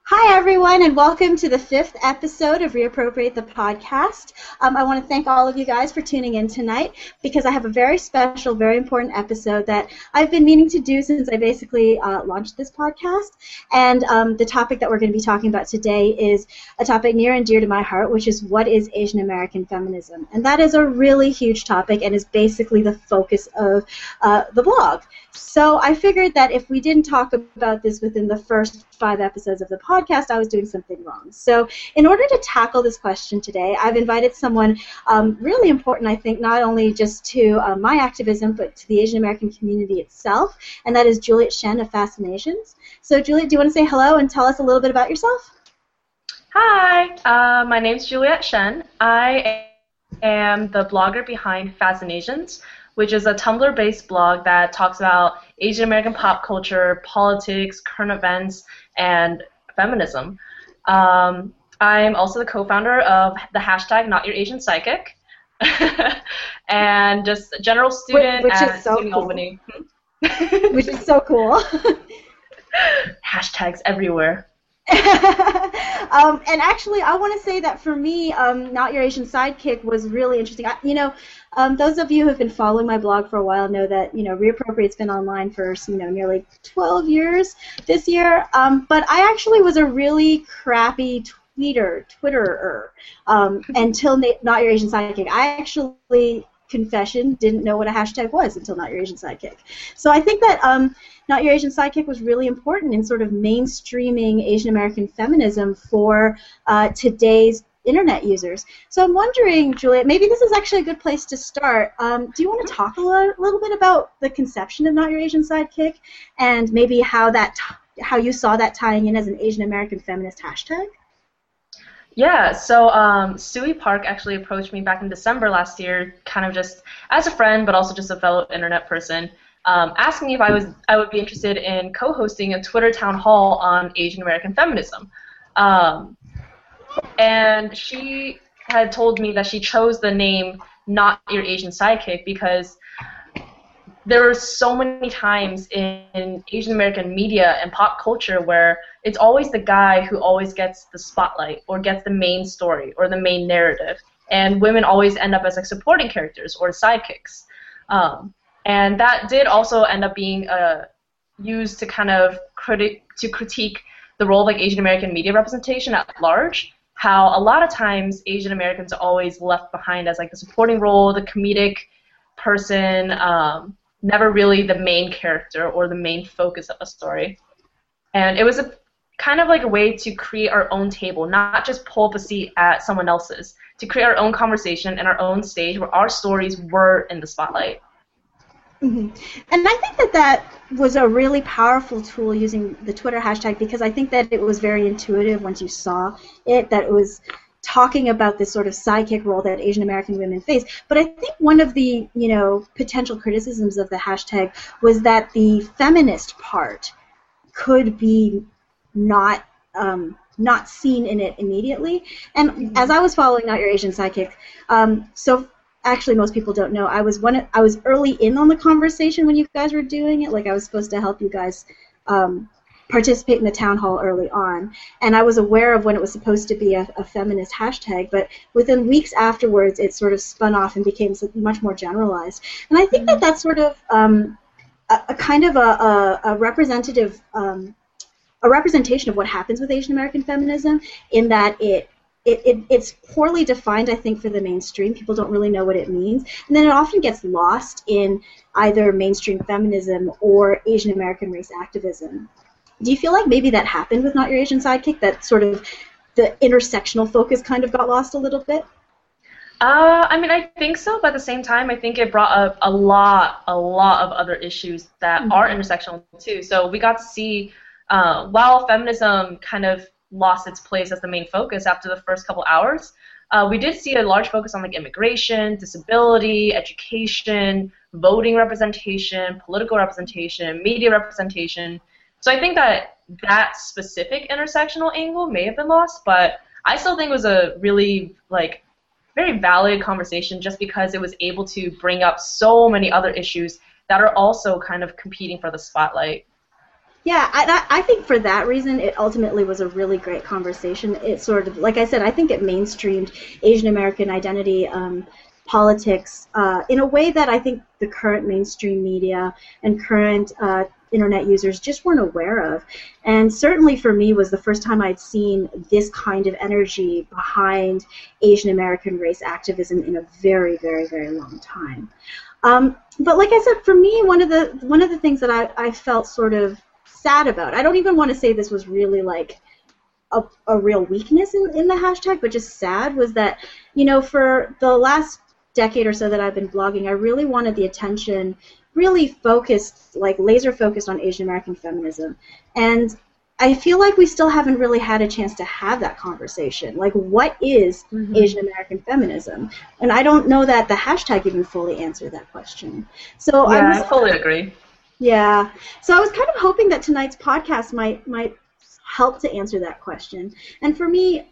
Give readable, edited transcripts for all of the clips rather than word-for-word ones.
Hi, everyone, and welcome to the 5th episode of Reappropriate the Podcast. I want to thank all of you guys for tuning in tonight because I have a very special, very important episode that I've been meaning to do since I basically launched this podcast. And the topic that we're going to be talking about today is a topic near and dear to my heart, which is what is Asian American feminism? And that is a really huge topic and is basically the focus of the blog. So I figured that if we didn't talk about this within the first 5 episodes of the podcast, I was doing something wrong. So in order to tackle this question today, I've invited someone really important, I think, not only just to my activism, but to the Asian American community itself, and that is Juliet Shen of Fascinations. So Juliet, do you want to say hello and tell us a little bit about yourself? Hi, my name's Juliet Shen. I am the blogger behind Fascinations, which is a Tumblr-based blog that talks about Asian American pop culture, politics, current events, and feminism. I'm also the co-founder of the hashtag #NotYourAsianPsychic, and just a general student at SUNY Albany. Which is so cool. Hashtags everywhere. And actually, I want to say that for me, Not Your Asian Sidekick was really interesting. Those of you who have been following my blog for a while know that, Reappropriate's been online for, nearly 12 years this year. But I actually was a really crappy Twitterer until Not Your Asian Sidekick. I actually, confession, didn't know what a hashtag was until Not Your Asian Sidekick. So I think that Not Your Asian Sidekick was really important in sort of mainstreaming Asian American feminism for today's internet users. So I'm wondering, Juliet, maybe this is actually a good place to start. Do you want to talk a little bit about the conception of Not Your Asian Sidekick and maybe how you saw that tying in as an Asian American feminist hashtag? Yeah, so Sui Park actually approached me back in December last year, kind of just as a friend, but also just a fellow internet person, asking me if I would be interested in co-hosting a Twitter town hall on Asian American feminism. And she had told me that she chose the name Not Your Asian Sidekick because there were so many times in Asian American media and pop culture where it's always the guy who always gets the spotlight or gets the main story or the main narrative, and women always end up as like supporting characters or sidekicks. And that did also end up being used to kind of critique the role of like Asian American media representation at large. How a lot of times Asian Americans are always left behind as like the supporting role, the comedic person, never really the main character or the main focus of a story. And it was a kind of like a way to create our own table, not just pull up a seat at someone else's, to create our own conversation and our own stage where our stories were in the spotlight. Mm-hmm. And I think that was a really powerful tool using the Twitter hashtag because I think that it was very intuitive once you saw it, that it was talking about this sort of sidekick role that Asian American women face. But I think one of the, potential criticisms of the hashtag was that the feminist part could be not seen in it immediately. And as I was following Not Your Asian Sidekick, so actually most people don't know, I was early in on the conversation when you guys were doing it. Like I was supposed to help you guys participate in the town hall early on, and I was aware of when it was supposed to be a feminist hashtag, but within weeks afterwards it sort of spun off and became much more generalized. And I think that that's sort of a kind of a representative a representation of what happens with Asian American feminism, in that it's poorly defined, I think, for the mainstream. People don't really know what it means. And then it often gets lost in either mainstream feminism or Asian American race activism. Do you feel like maybe that happened with Not Your Asian Sidekick, that sort of the intersectional focus kind of got lost a little bit? I think so, but at the same time, I think it brought up a lot of other issues that are intersectional too. So we got to see, while feminism kind of lost its place as the main focus after the first couple hours, we did see a large focus on like immigration, disability, education, voting representation, political representation, media representation. So I think that specific intersectional angle may have been lost, but I still think it was a really very valid conversation just because it was able to bring up so many other issues that are also kind of competing for the spotlight. Yeah, I think for that reason, it ultimately was a really great conversation. It sort of, like I said, I think it mainstreamed Asian American identity politics in a way that I think the current mainstream media and current internet users just weren't aware of. And certainly for me was the first time I'd seen this kind of energy behind Asian American race activism in a very, very, very long time. But like I said, for me, one of the things that I felt sort of sad about, I don't even want to say this was really like a real weakness in the hashtag, but just sad, was that, for the last decade or so that I've been blogging, I really wanted the attention really focused, like laser focused on Asian American feminism. And I feel like we still haven't really had a chance to have that conversation. Like, what is Asian American feminism? And I don't know that the hashtag even fully answered that question. So I fully agree. Yeah. So I was kind of hoping that tonight's podcast might help to answer that question. And for me,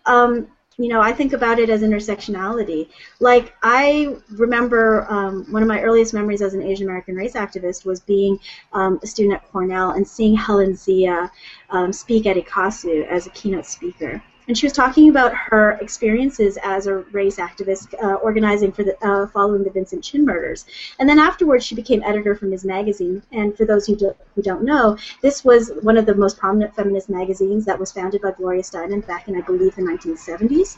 I think about it as intersectionality. Like, I remember one of my earliest memories as an Asian American race activist was being a student at Cornell and seeing Helen Zia speak at ICASU as a keynote speaker. And she was talking about her experiences as a race activist organizing for the following the Vincent Chin murders. And then afterwards, she became editor for Ms. Magazine. And for those who don't know, this was one of the most prominent feminist magazines that was founded by Gloria Steinem back in, I believe, the 1970s.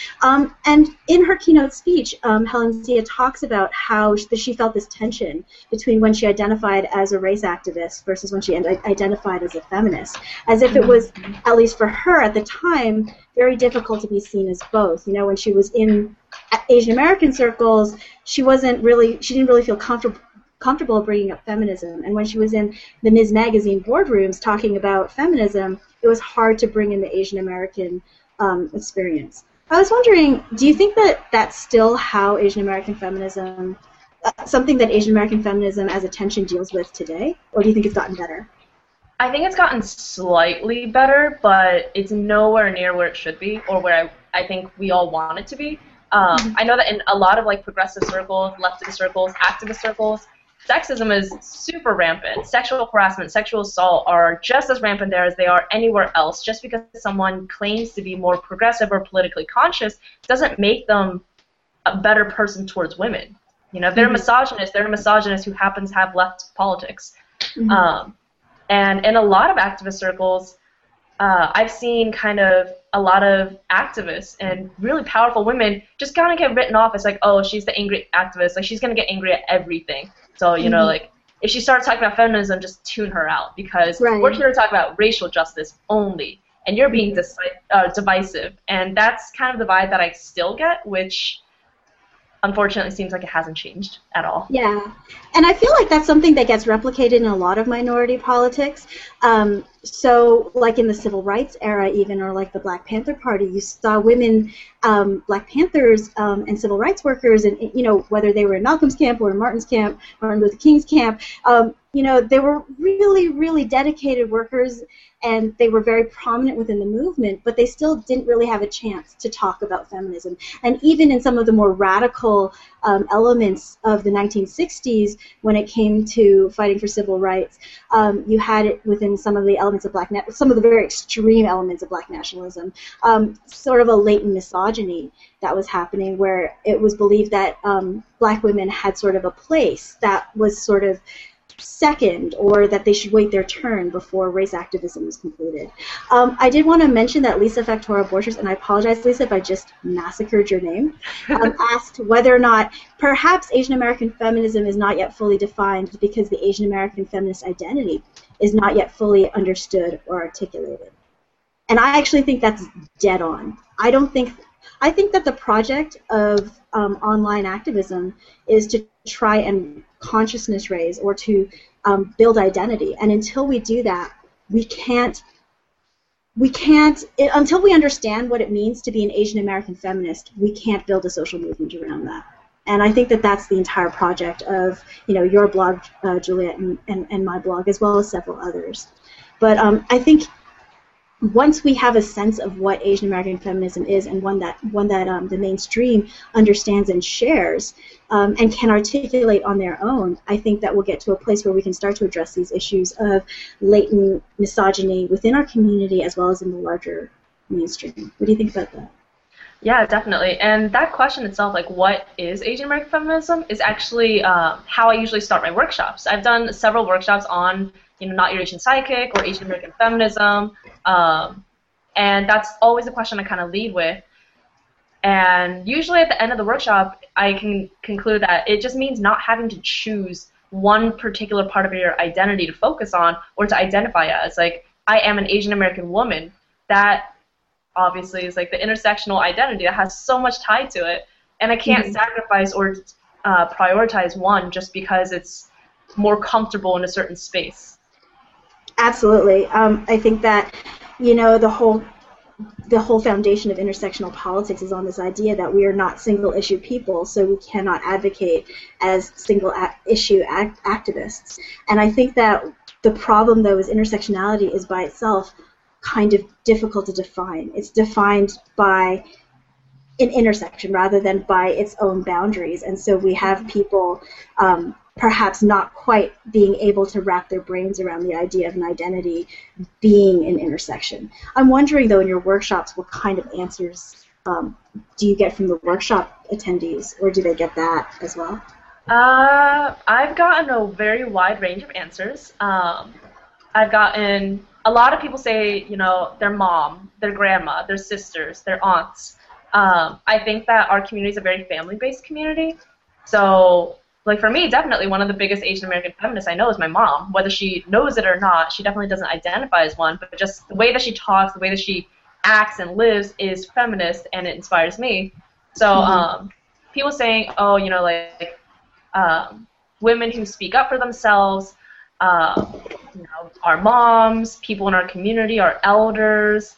And in her keynote speech, Helen Zia talks about how she felt this tension between when she identified as a race activist versus when she identified as a feminist, as if it was, at least for her at the time, very difficult to be seen as both. When she was in Asian American circles, she didn't really feel comfortable bringing up feminism. And when she was in the Ms. Magazine boardrooms talking about feminism, it was hard to bring in the Asian American experience. I was wondering, do you think that that's still how Asian American feminism, something that Asian American feminism as a tension deals with today, or do you think it's gotten better? I think it's gotten slightly better, but it's nowhere near where it should be, or where I think we all want it to be. I know that in a lot of progressive circles, leftist circles, activist circles, sexism is super rampant. Sexual harassment, sexual assault are just as rampant there as they are anywhere else. Just because someone claims to be more progressive or politically conscious doesn't make them a better person towards women. If they're a misogynist, they're a misogynist who happens to have left politics. And in a lot of activist circles, I've seen kind of a lot of activists and really powerful women just kind of get written off as like, oh, she's the angry activist. Like, she's going to get angry at everything. So, if she starts talking about feminism, just tune her out, because we're here to talk about racial justice only, and you're being divisive. And that's kind of the vibe that I still get, which unfortunately seems like it hasn't changed at all. Yeah, and I feel like that's something that gets replicated in a lot of minority politics. So, like in the civil rights era even, or like the Black Panther Party, you saw women, Black Panthers and civil rights workers, and whether they were in Malcolm's camp or in Martin's camp or in Luther King's camp, they were really, really dedicated workers, and they were very prominent within the movement, but they still didn't really have a chance to talk about feminism. And even in some of the more radical elements of the 1960s, when it came to fighting for civil rights, you had it within some of the elements of some of the very extreme elements of Black nationalism, sort of a latent misogyny that was happening, where it was believed that Black women had sort of a place that was sort of second, or that they should wait their turn before race activism was concluded. I did want to mention that Lisa Factora Borchers, and I apologize, Lisa, if I just massacred your name, asked whether or not perhaps Asian American feminism is not yet fully defined because the Asian American feminist identity is not yet fully understood or articulated. And I actually think that's dead on. I think that the project of online activism is to try and consciousness raise, or to build identity. And until we do that, until we understand what it means to be an Asian American feminist, we can't build a social movement around that. And I think that that's the entire project of your blog, Juliet, and my blog, as well as several others. But I think once we have a sense of what Asian American feminism is, and one that the mainstream understands and shares, and can articulate on their own, I think that we'll get to a place where we can start to address these issues of latent misogyny within our community as well as in the larger mainstream. What do you think about that? Yeah, definitely. And that question itself, like what is Asian American feminism, is actually how I usually start my workshops. I've done several workshops on, Not Your Asian Sidekick or Asian American feminism, and that's always the question I kind of lead with. And usually at the end of the workshop, I can conclude that it just means not having to choose one particular part of your identity to focus on or to identify as. Like, I am an Asian American woman. That obviously is like the intersectional identity that has so much tied to it, and I can't sacrifice or prioritize one just because it's more comfortable in a certain space. Absolutely. I think that the whole foundation of intersectional politics is on this idea that we are not single-issue people, so we cannot advocate as single-issue activists. And I think that the problem, though, is intersectionality is by itself kind of difficult to define. It's defined by an intersection rather than by its own boundaries, and so we have people perhaps not quite being able to wrap their brains around the idea of an identity being an intersection. I'm wondering, though, in your workshops, what kind of answers do you get from the workshop attendees, or do they get that as well? I've gotten a very wide range of answers. I've gotten a lot of people say, their mom, their grandma, their sisters, their aunts. I think that our community is a very family-based community. So, like for me, definitely one of the biggest Asian American feminists I know is my mom. Whether she knows it or not, she definitely doesn't identify as one, but just the way that she talks, the way that she acts and lives is feminist, and it inspires me. So, people saying, women who speak up for themselves, our moms, people in our community, our elders,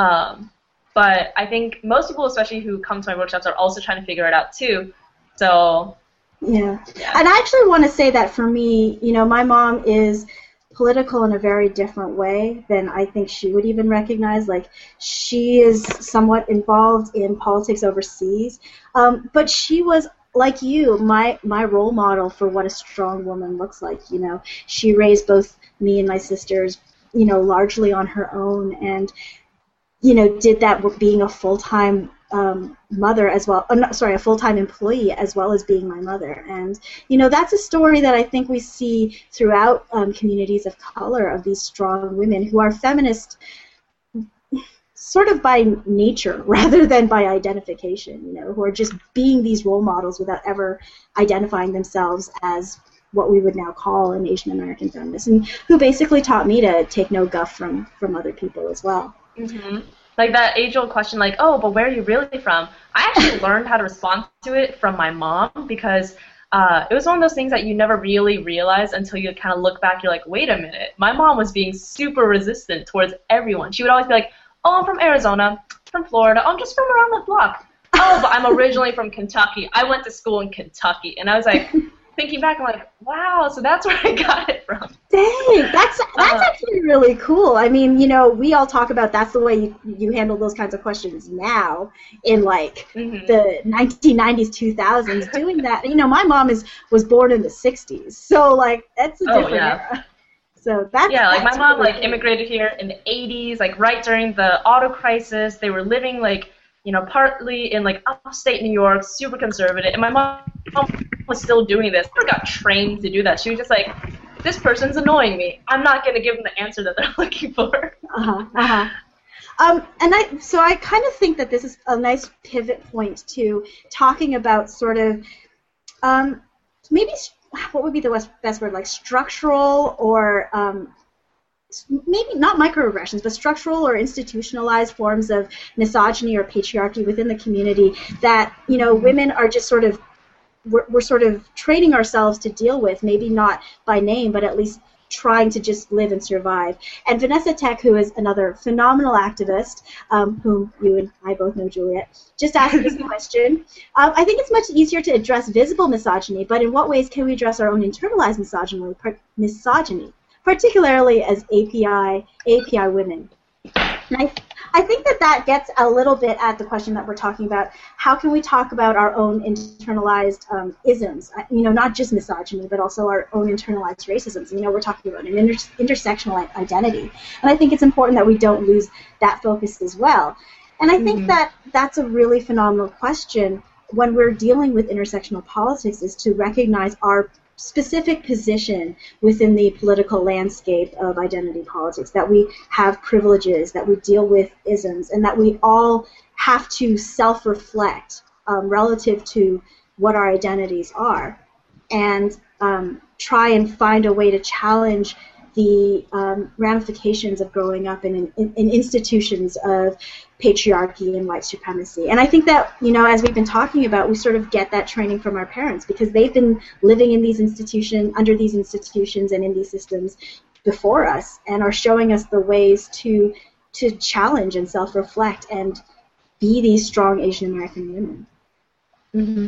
but I think most people, especially who come to my workshops, are also trying to figure it out too. So yeah. And I actually want to say that for me, my mom is political in a very different way than I think she would even recognize. Like, she is somewhat involved in politics overseas, but she was, like you, my role model for what a strong woman looks like. She raised both me and my sisters, largely on her own, and did that with being a full-time mother as well. A full-time employee as well as being my mother. And that's a story that I think we see throughout communities of color, of these strong women who are feminist sort of by nature rather than by identification, who are just being these role models without ever identifying themselves as what we would now call an Asian American feminist, and who basically taught me to take no guff from other people as well. Mm-hmm. Like that age-old question, like, oh, but where are you really from? I actually learned how to respond to it from my mom, because it was one of those things that you never really realize until you kind of look back. You're like, wait a minute. My mom was being super resistant towards everyone. She would always be like, oh, I'm from Arizona, from Florida. Oh, I'm just from around the block. Oh, but I'm originally from Kentucky. I went to school in Kentucky. And I was like, thinking back, I'm like, wow, so that's where I got it from. Dang, that's actually really cool. I mean, we all talk about that's the way you handle those kinds of questions now in like the 1990s, 2000s. Doing that, my mom was born in the 60s, so like that's a different era. So that's my mom really like immigrated here in the 80s, like right during the auto crisis. They were living like partly in like upstate New York, super conservative, and my mom was still doing this. I got trained to do that. She was just like, this person's annoying me. I'm not going to give them the answer that they're looking for. And I kind of think that this is a nice pivot point to talking about sort of maybe what would be the best word, like structural or maybe not microaggressions, but structural or institutionalized forms of misogyny or patriarchy within the community that women are just sort of we're sort of training ourselves to deal with, maybe not by name, but at least trying to just live and survive. And Vanessa Tech, who is another phenomenal activist, whom you and I both know, Juliet, just asked this question. I think it's much easier to address visible misogyny, but in what ways can we address our own internalized misogyny, particularly as API women? And I think that gets a little bit at the question that we're talking about. How can we talk about our own internalized isms? Not just misogyny, but also our own internalized racisms. We're talking about an intersectional identity. And I think it's important that we don't lose that focus as well. And I think that that's a really phenomenal question when we're dealing with intersectional politics, is to recognize our specific position within the political landscape of identity politics, that we have privileges, that we deal with isms, and that we all have to self-reflect relative to what our identities are, and try and find a way to challenge the ramifications of growing up in institutions of patriarchy and white supremacy. And I think that, as we've been talking about, we sort of get that training from our parents, because they've been living in these institutions, under these institutions and in these systems before us, and are showing us the ways to challenge and self-reflect and be these strong Asian American women. Mm-hmm.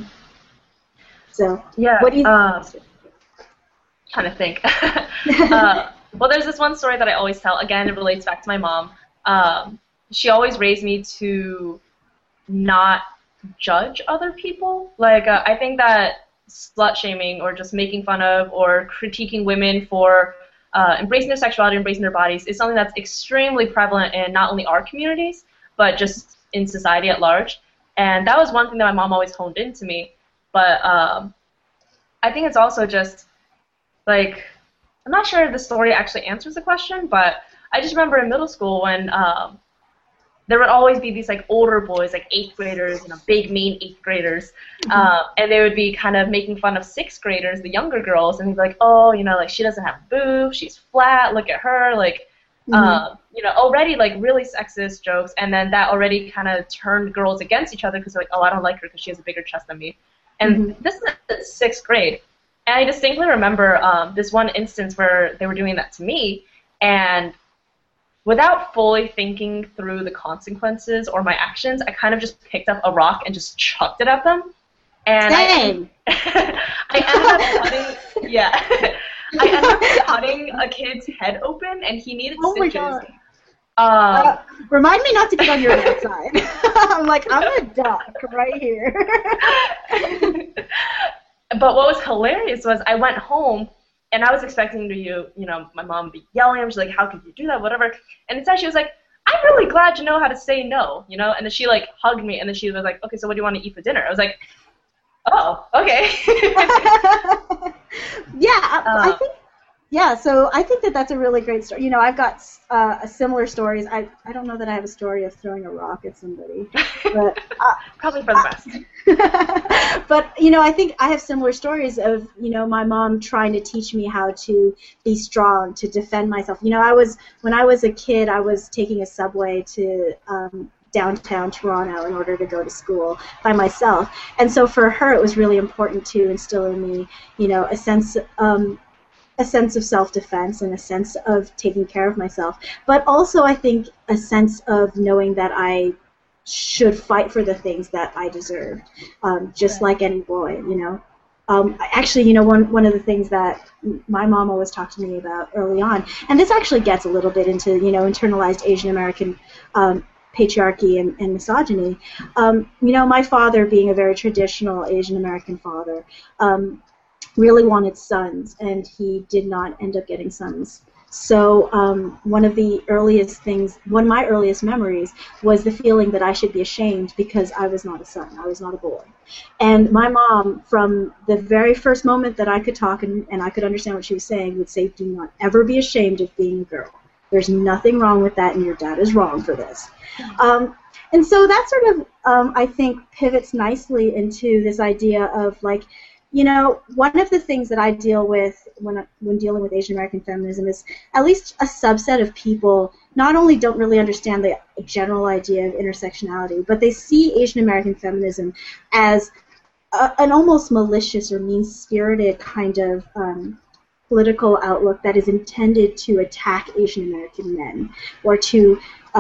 So, yeah, what do you trying to think. Well, there's this one story that I always tell. Again, it relates back to my mom. She always raised me to not judge other people. Like, I think that slut-shaming or just making fun of or critiquing women for embracing their sexuality, embracing their bodies, is something that's extremely prevalent in not only our communities, but just in society at large. And that was one thing that my mom always honed into me. But I think it's also just, like, I'm not sure if the story actually answers the question, but I just remember in middle school when there would always be these, like, older boys, like 8th graders, big, mean 8th graders, and they would be kind of making fun of 6th graders, the younger girls, and they'd be like, oh, like, she doesn't have boobs, she's flat, look at her, like, already, like, really sexist jokes, and then that already kind of turned girls against each other because, like, oh, I don't like her because she has a bigger chest than me. And this is 6th grade. And I distinctly remember this one instance where they were doing that to me, and without fully thinking through the consequences or my actions, I kind of just picked up a rock and just chucked it at them. And I ended up cutting, I ended up cutting a kid's head open, and he needed stitches. Remind me not to get on your bad side. I'm like, I'm a duck right here. But what was hilarious was I went home, and I was expecting to, my mom would be yelling. I was like, how could you do that, whatever. And instead she was like, I'm really glad you know how to say no, And then she, like, hugged me, and then she was like, okay, so what do you want to eat for dinner? I was like, oh, okay. So I think that's a really great story. I've got similar stories. I don't know that I have a story of throwing a rock at somebody, but probably for the best. But I think I have similar stories of my mom trying to teach me how to be strong, to defend myself. When I was a kid, I was taking a subway to downtown Toronto in order to go to school by myself, and so for her it was really important to instill in me, a sense of self-defense and a sense of taking care of myself, but also I think a sense of knowing that I should fight for the things that I deserved, just like any boy, Actually, one of the things that my mom always talked to me about early on, and this actually gets a little bit into, internalized Asian American patriarchy and misogyny. My father, being a very traditional Asian American father, really wanted sons, and he did not end up getting sons. So one of my earliest memories was the feeling that I should be ashamed because I was not a son, I was not a boy. And my mom, from the very first moment that I could talk and I could understand what she was saying, would say, do not ever be ashamed of being a girl. There's nothing wrong with that, and your dad is wrong for this. And so that sort of, I think, pivots nicely into this idea of, like, one of the things that I deal with when dealing with Asian American feminism is at least a subset of people not only don't really understand the general idea of intersectionality, but they see Asian American feminism as an almost malicious or mean-spirited kind of political outlook that is intended to attack Asian American men, or to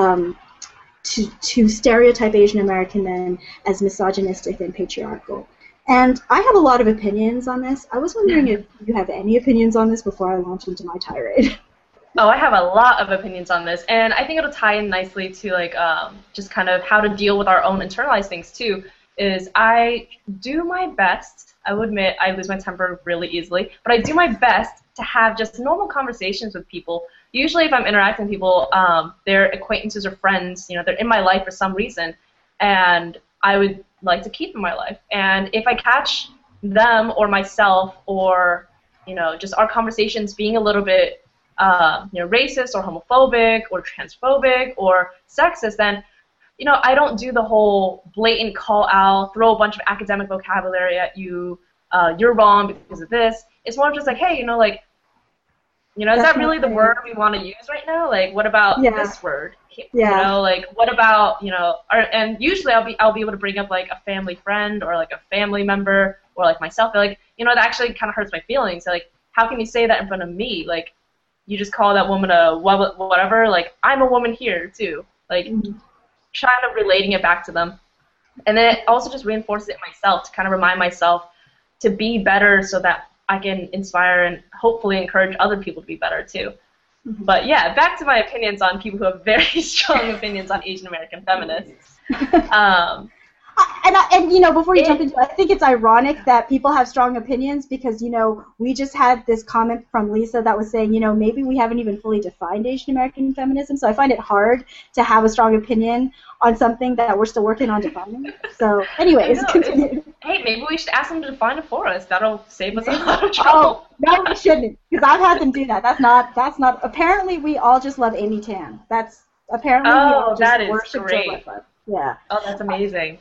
stereotype Asian American men as misogynistic and patriarchal. And I have a lot of opinions on this. I was wondering if you have any opinions on this before I launch into my tirade. Oh, I have a lot of opinions on this, and I think it'll tie in nicely to like just kind of how to deal with our own internalized things too. Is I do my best. I will admit I lose my temper really easily, but I do my best to have just normal conversations with people. Usually, if I'm interacting with people, they're acquaintances or friends. You know, they're in my life for some reason, and I would like to keep in my life. And if I catch them or myself or just our conversations being a little bit racist or homophobic or transphobic or sexist, then, I don't do the whole blatant call out, throw a bunch of academic vocabulary at you, you're wrong because of this. It's more just like, hey, is that really the word we want to use right now? Like, what about this word? Like, what about, and usually I'll be able to bring up, like, a family friend or, like, a family member or, like, myself. Like, that actually kind of hurts my feelings. Like, how can you say that in front of me? Like, you just call that woman a whatever. Like, I'm a woman here, too. Like, trying to relating it back to them. And then it also just reinforces it myself to kind of remind myself to be better so that I can inspire and hopefully encourage other people to be better, too. But, yeah, back to my opinions on people who have very strong opinions on Asian American feminists. And before you jump into it, I think it's ironic that people have strong opinions because, we just had this comment from Lisa that was saying, maybe we haven't even fully defined Asian American feminism, so I find it hard to have a strong opinion on something that we're still working on defining. So, anyways, continue. Hey, maybe we should ask them to define it for us. That'll save us a lot of trouble. Oh, no, we shouldn't, because I've had them do that. That's not, apparently we all just love Amy Tan. That's, apparently we all just worship Joe Lefebvre. Yeah. Oh, that's amazing.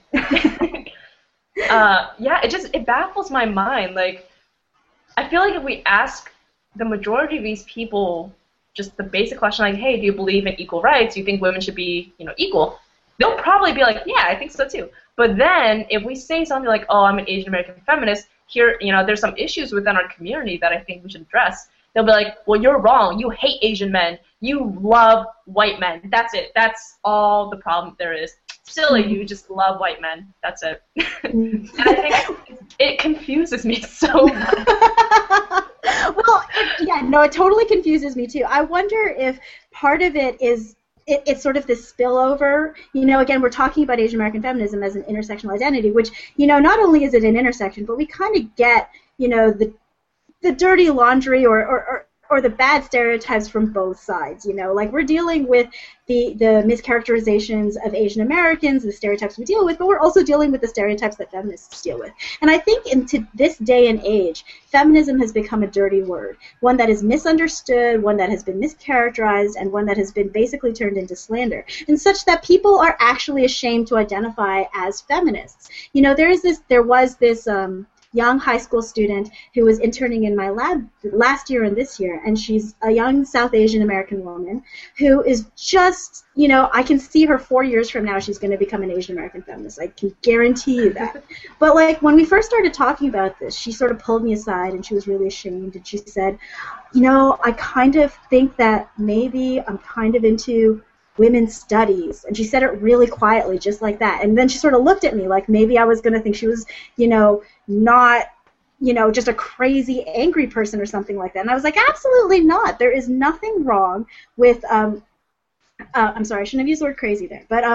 Yeah, it baffles my mind. Like, I feel like if we ask the majority of these people just the basic question, like, hey, do you believe in equal rights? Do you think women should be, equal? They'll probably be like, yeah, I think so too. But then if we say something like, oh, I'm an Asian American feminist, here, there's some issues within our community that I think we should address. They'll be like, well, you're wrong. You hate Asian men. You love white men. That's it. That's all the problem there is. Silly, you just love white men. That's it. And I think it confuses me so much. Well, it totally confuses me too. I wonder if part of it is it's sort of this spillover. Again, we're talking about Asian American feminism as an intersectional identity, which, not only is it an intersection, but we kind of get, the dirty laundry or the bad stereotypes from both sides, like we're dealing with the mischaracterizations of Asian Americans, the stereotypes we deal with, but we're also dealing with the stereotypes that feminists deal with. And I think into this day and age, feminism has become a dirty word, one that is misunderstood, one that has been mischaracterized, and one that has been basically turned into slander, and such that people are actually ashamed to identify as feminists. There was this young high school student who was interning in my lab last year and this year, and she's a young South Asian American woman who is just, I can see her 4 years from now she's going to become an Asian American feminist. I can guarantee you that. But like when we first started talking about this, she sort of pulled me aside and she was really ashamed, and she said, I kind of think that maybe I'm kind of into women's studies. And she said it really quietly, just like that. And then she sort of looked at me like maybe I was going to think she was, not, just a crazy, angry person or something like that. And I was like, absolutely not. There is nothing wrong with, I'm sorry, I shouldn't have used the word crazy there. But,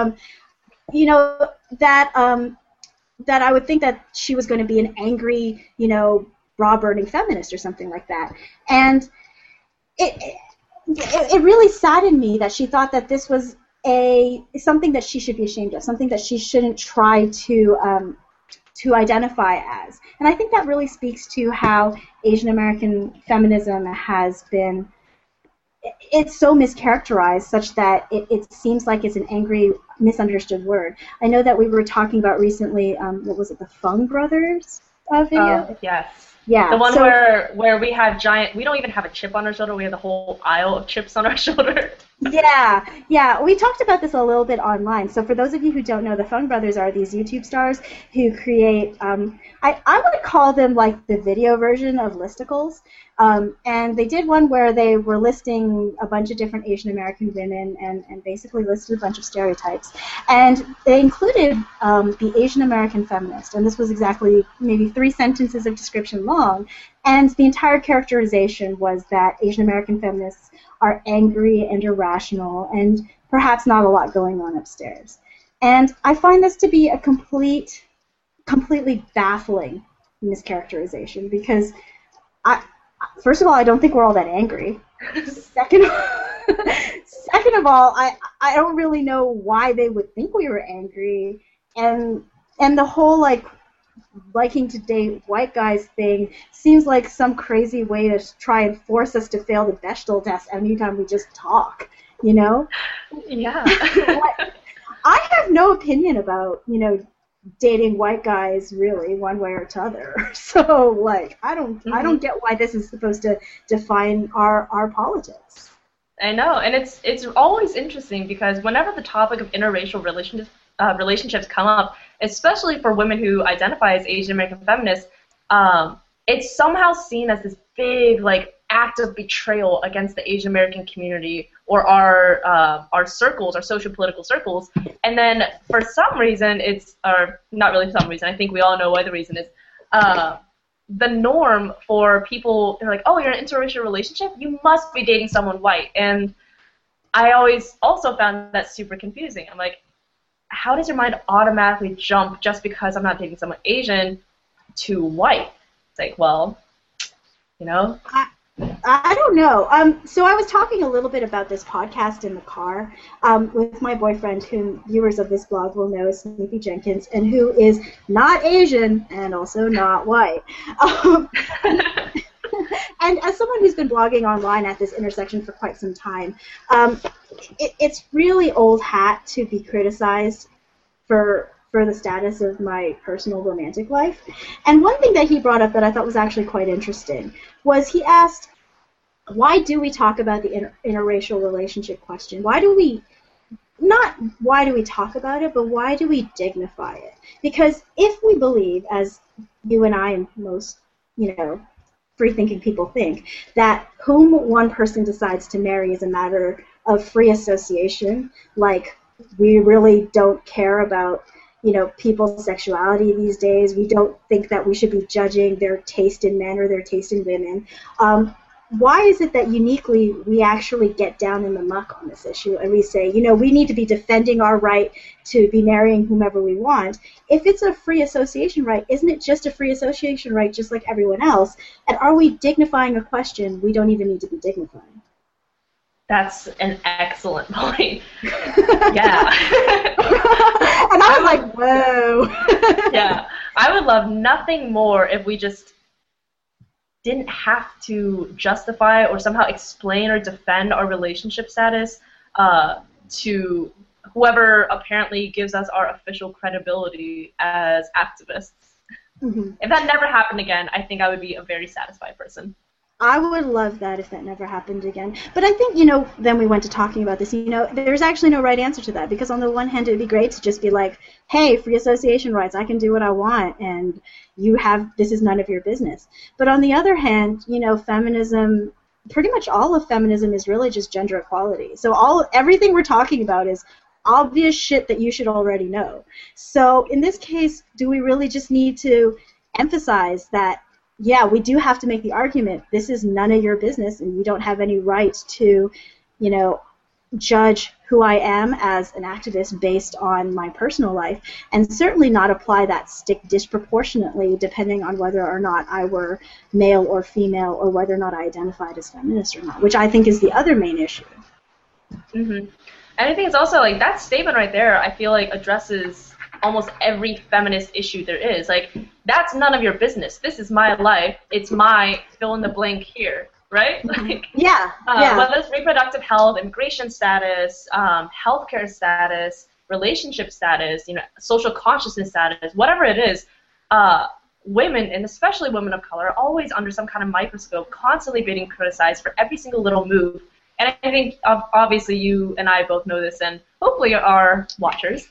that I would think that she was going to be an angry, bra-burning feminist or something like that. And it really saddened me that she thought that this was something that she should be ashamed of, something that she shouldn't try to identify as. And I think that really speaks to how Asian American feminism has been, it's so mischaracterized such that it seems like it's an angry, misunderstood word. I know that we were talking about recently, what was it, the Fung Brothers video? Yes. Yeah. The one where we have we don't even have a chip on our shoulder, we have the whole aisle of chips on our shoulder. Yeah. We talked about this a little bit online. So for those of you who don't know, the Fung Brothers are these YouTube stars who create, I would call them like the video version of listicles. And they did one where they were listing a bunch of different Asian American women and basically listed a bunch of stereotypes. And they included the Asian American feminist. And this was exactly maybe 3 sentences of description long. And the entire characterization was that Asian American feminists are angry and irrational and perhaps not a lot going on upstairs. And I find this to be a completely baffling mischaracterization because, first of all, I don't think we're all that angry. Second of all, I don't really know why they would think we were angry, and the whole liking to date white guys thing seems like some crazy way to try and force us to fail the Bechdel test anytime we just talk, you know? Yeah. I have no opinion about, dating white guys really one way or t'other. So I don't get why this is supposed to define our politics. I know, and it's always interesting because whenever the topic of interracial relationships come up, especially for women who identify as Asian American feminists, it's somehow seen as this big act of betrayal against the Asian American community or our circles, our social political circles. And then for some reason, not really some reason, I think we all know why the reason is, the norm for people, they're like, oh, you're in an interracial relationship? You must be dating someone white. And I always also found that super confusing. I'm like, how does your mind automatically jump just because I'm not dating someone Asian to white? It's like, well, I don't know. So I was talking a little bit about this podcast in the car with my boyfriend, whom viewers of this blog will know as Snoopy Jenkins, and who is not Asian and also not white. And as someone who's been blogging online at this intersection for quite some time, it's really old hat to be criticized for the status of my personal romantic life. And one thing that he brought up that I thought was actually quite interesting was he asked, why do we talk about the interracial relationship question? Why do we talk about it, but why do we dignify it? Because if we believe, as you and I and most, free-thinking people think, that whom one person decides to marry is a matter of free association, like we really don't care about people's sexuality these days. We don't think that we should be judging their taste in men or their taste in women. Why is it that uniquely we actually get down in the muck on this issue and we say, we need to be defending our right to be marrying whomever we want? If it's a free association right, isn't it just a free association right just like everyone else? And are we dignifying a question we don't even need to be dignifying? That's an excellent point. Yeah. And I was like, whoa. Yeah. I would love nothing more if we just didn't have to justify or somehow explain or defend our relationship status to whoever apparently gives us our official credibility as activists. Mm-hmm. If that never happened again, I think I would be a very satisfied person. I would love that if that never happened again. But I think, then we went to talking about this, there's actually no right answer to that, because on the one hand, it would be great to just be like, hey, free association rights, I can do what I want, and this is none of your business. But on the other hand, feminism, pretty much all of feminism is really just gender equality. So everything we're talking about is obvious shit that you should already know. So in this case, do we really just need to emphasize that, yeah, we do have to make the argument, this is none of your business and you don't have any right to, judge who I am as an activist based on my personal life, and certainly not apply that stick disproportionately depending on whether or not I were male or female or whether or not I identified as feminist or not, which I think is the other main issue. Mm-hmm. And I think it's also that statement right there, I feel like addresses almost every feminist issue there is. That's none of your business. This is my life. It's my fill in the blank here, right? Yeah. Whether it's reproductive health, immigration status, healthcare status, relationship status, social consciousness status, whatever it is, women, and especially women of color, are always under some kind of microscope, constantly being criticized for every single little move. And I think, obviously, you and I both know this, and hopefully our watchers,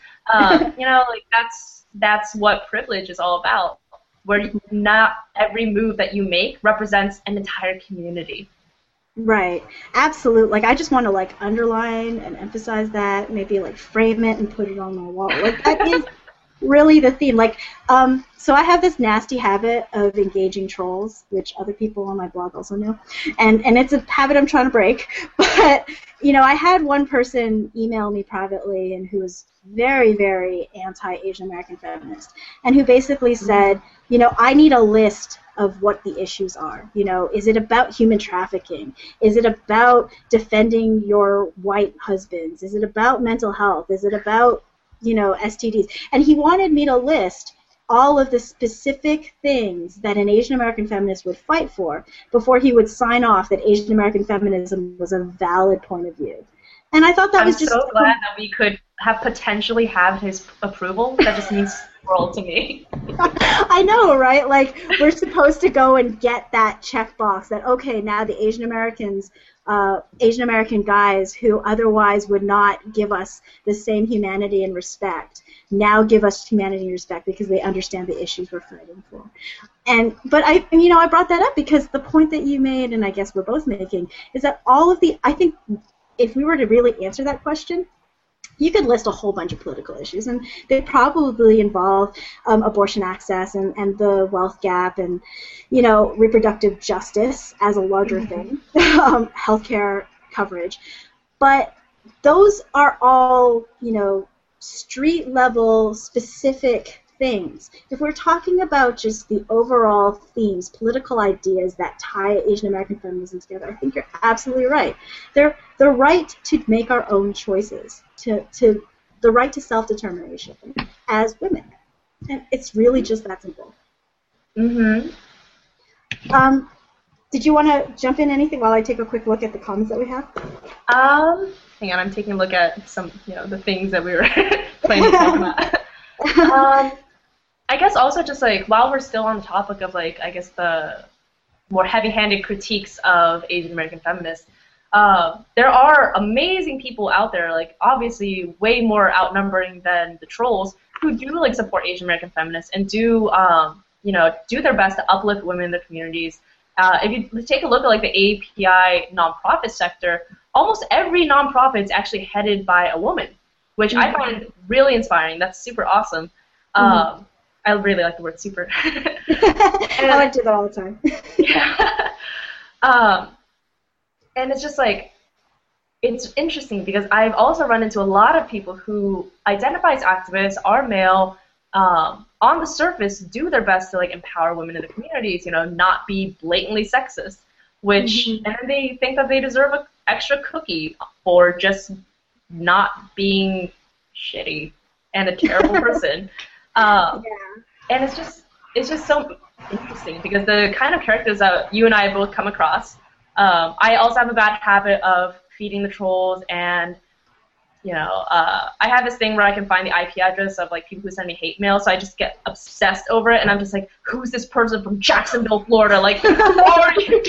that's what privilege is all about, where not every move that you make represents an entire community. Right. Absolutely. I just want to, underline and emphasize that, maybe, frame it and put it on my wall. really the theme. Like, so I have this nasty habit of engaging trolls, which other people on my blog also know, and it's a habit I'm trying to break. But I had one person email me privately, and who was very, very anti-Asian American feminist, and who basically said, I need a list of what the issues are. Is it about human trafficking? Is it about defending your white husbands? Is it about mental health? Is it about STDs? And he wanted me to list all of the specific things that an Asian American feminist would fight for before he would sign off that Asian American feminism was a valid point of view. And I thought that was just... I'm so glad that we could potentially have his approval. That just means the world to me. I know, right? Like, we're supposed to go and get that checkbox that, okay, now the Asian American guys who otherwise would not give us the same humanity and respect now give us humanity and respect because they understand the issues we're fighting for. But I brought that up because the point that you made, and I guess we're both making, is that I think if we were to really answer that question, you could list a whole bunch of political issues, and they probably involve abortion access and the wealth gap and, reproductive justice as a larger thing, healthcare coverage. But those are all, street-level specific things. If we're talking about just the overall themes, political ideas that tie Asian American feminism together, I think you're absolutely right. They're the right to make our own choices, to the right to self-determination as women. And it's really just that simple. Mm-hmm. Did you want to jump in anything while I take a quick look at the comments that we have? Hang on, I'm taking a look at some, the things that we were planning to talk about. I guess also just like while we're still on the topic of like I guess the more heavy-handed critiques of Asian American feminists, there are amazing people out there, like obviously way more outnumbering than the trolls, who do like support Asian American feminists and do do their best to uplift women in their communities. If you take a look at like the API nonprofit sector, almost every nonprofit is actually headed by a woman, which I find really inspiring. That's super awesome. I really like the word super. I like to do that all the time. Yeah. And it's just like, it's interesting because I've also run into a lot of people who identify as activists, are male, on the surface do their best to like empower women in the communities, not be blatantly sexist, which, and then they think that they deserve an extra cookie for just not being shitty and a terrible person. And it's just so interesting because the kind of characters that you and I both come across. I also have a bad habit of feeding the trolls, and I have this thing where I can find the IP address of like people who send me hate mail, so I just get obsessed over it, and I'm just like, who's this person from Jacksonville, Florida? Like, who are you?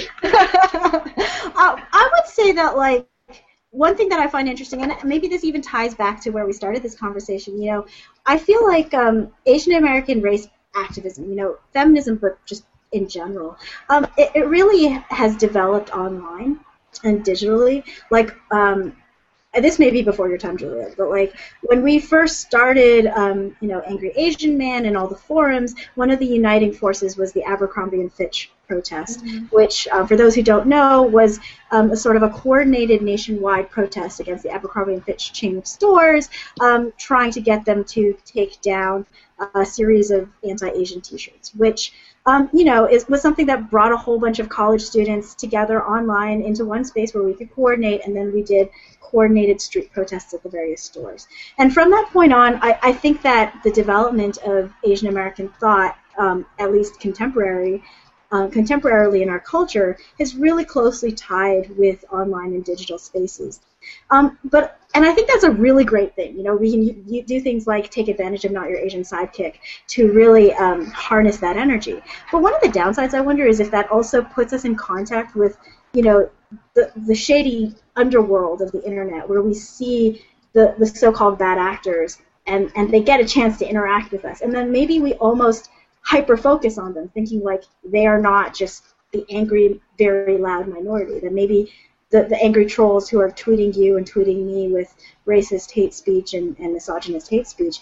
I would say that like one thing that I find interesting, and maybe this even ties back to where we started this conversation, I feel like Asian American race activism, feminism, but just in general, it really has developed online and digitally. Like, this may be before your time, Julia, but like when we first started, Angry Asian Man and all the forums, one of the uniting forces was the Abercrombie and Fitch protest, which, for those who don't know, was a sort of a coordinated nationwide protest against the Abercrombie and Fitch chain of stores, trying to get them to take down a series of anti-Asian T-shirts, which was something that brought a whole bunch of college students together online into one space where we could coordinate, and then we did coordinated street protests at the various stores. And from that point on, I think that the development of Asian American thought, at least contemporarily in our culture, is really closely tied with online and digital spaces. And I think that's a really great thing. We can do things like take advantage of Not Your Asian Sidekick to really harness that energy. But one of the downsides, I wonder, is if that also puts us in contact with, the shady underworld of the internet, where we see the so-called bad actors, and they get a chance to interact with us. And then maybe we almost hyper-focus on them, thinking like they are not just the angry, very loud minority, that maybe the angry trolls who are tweeting you and tweeting me with racist hate speech and misogynist hate speech,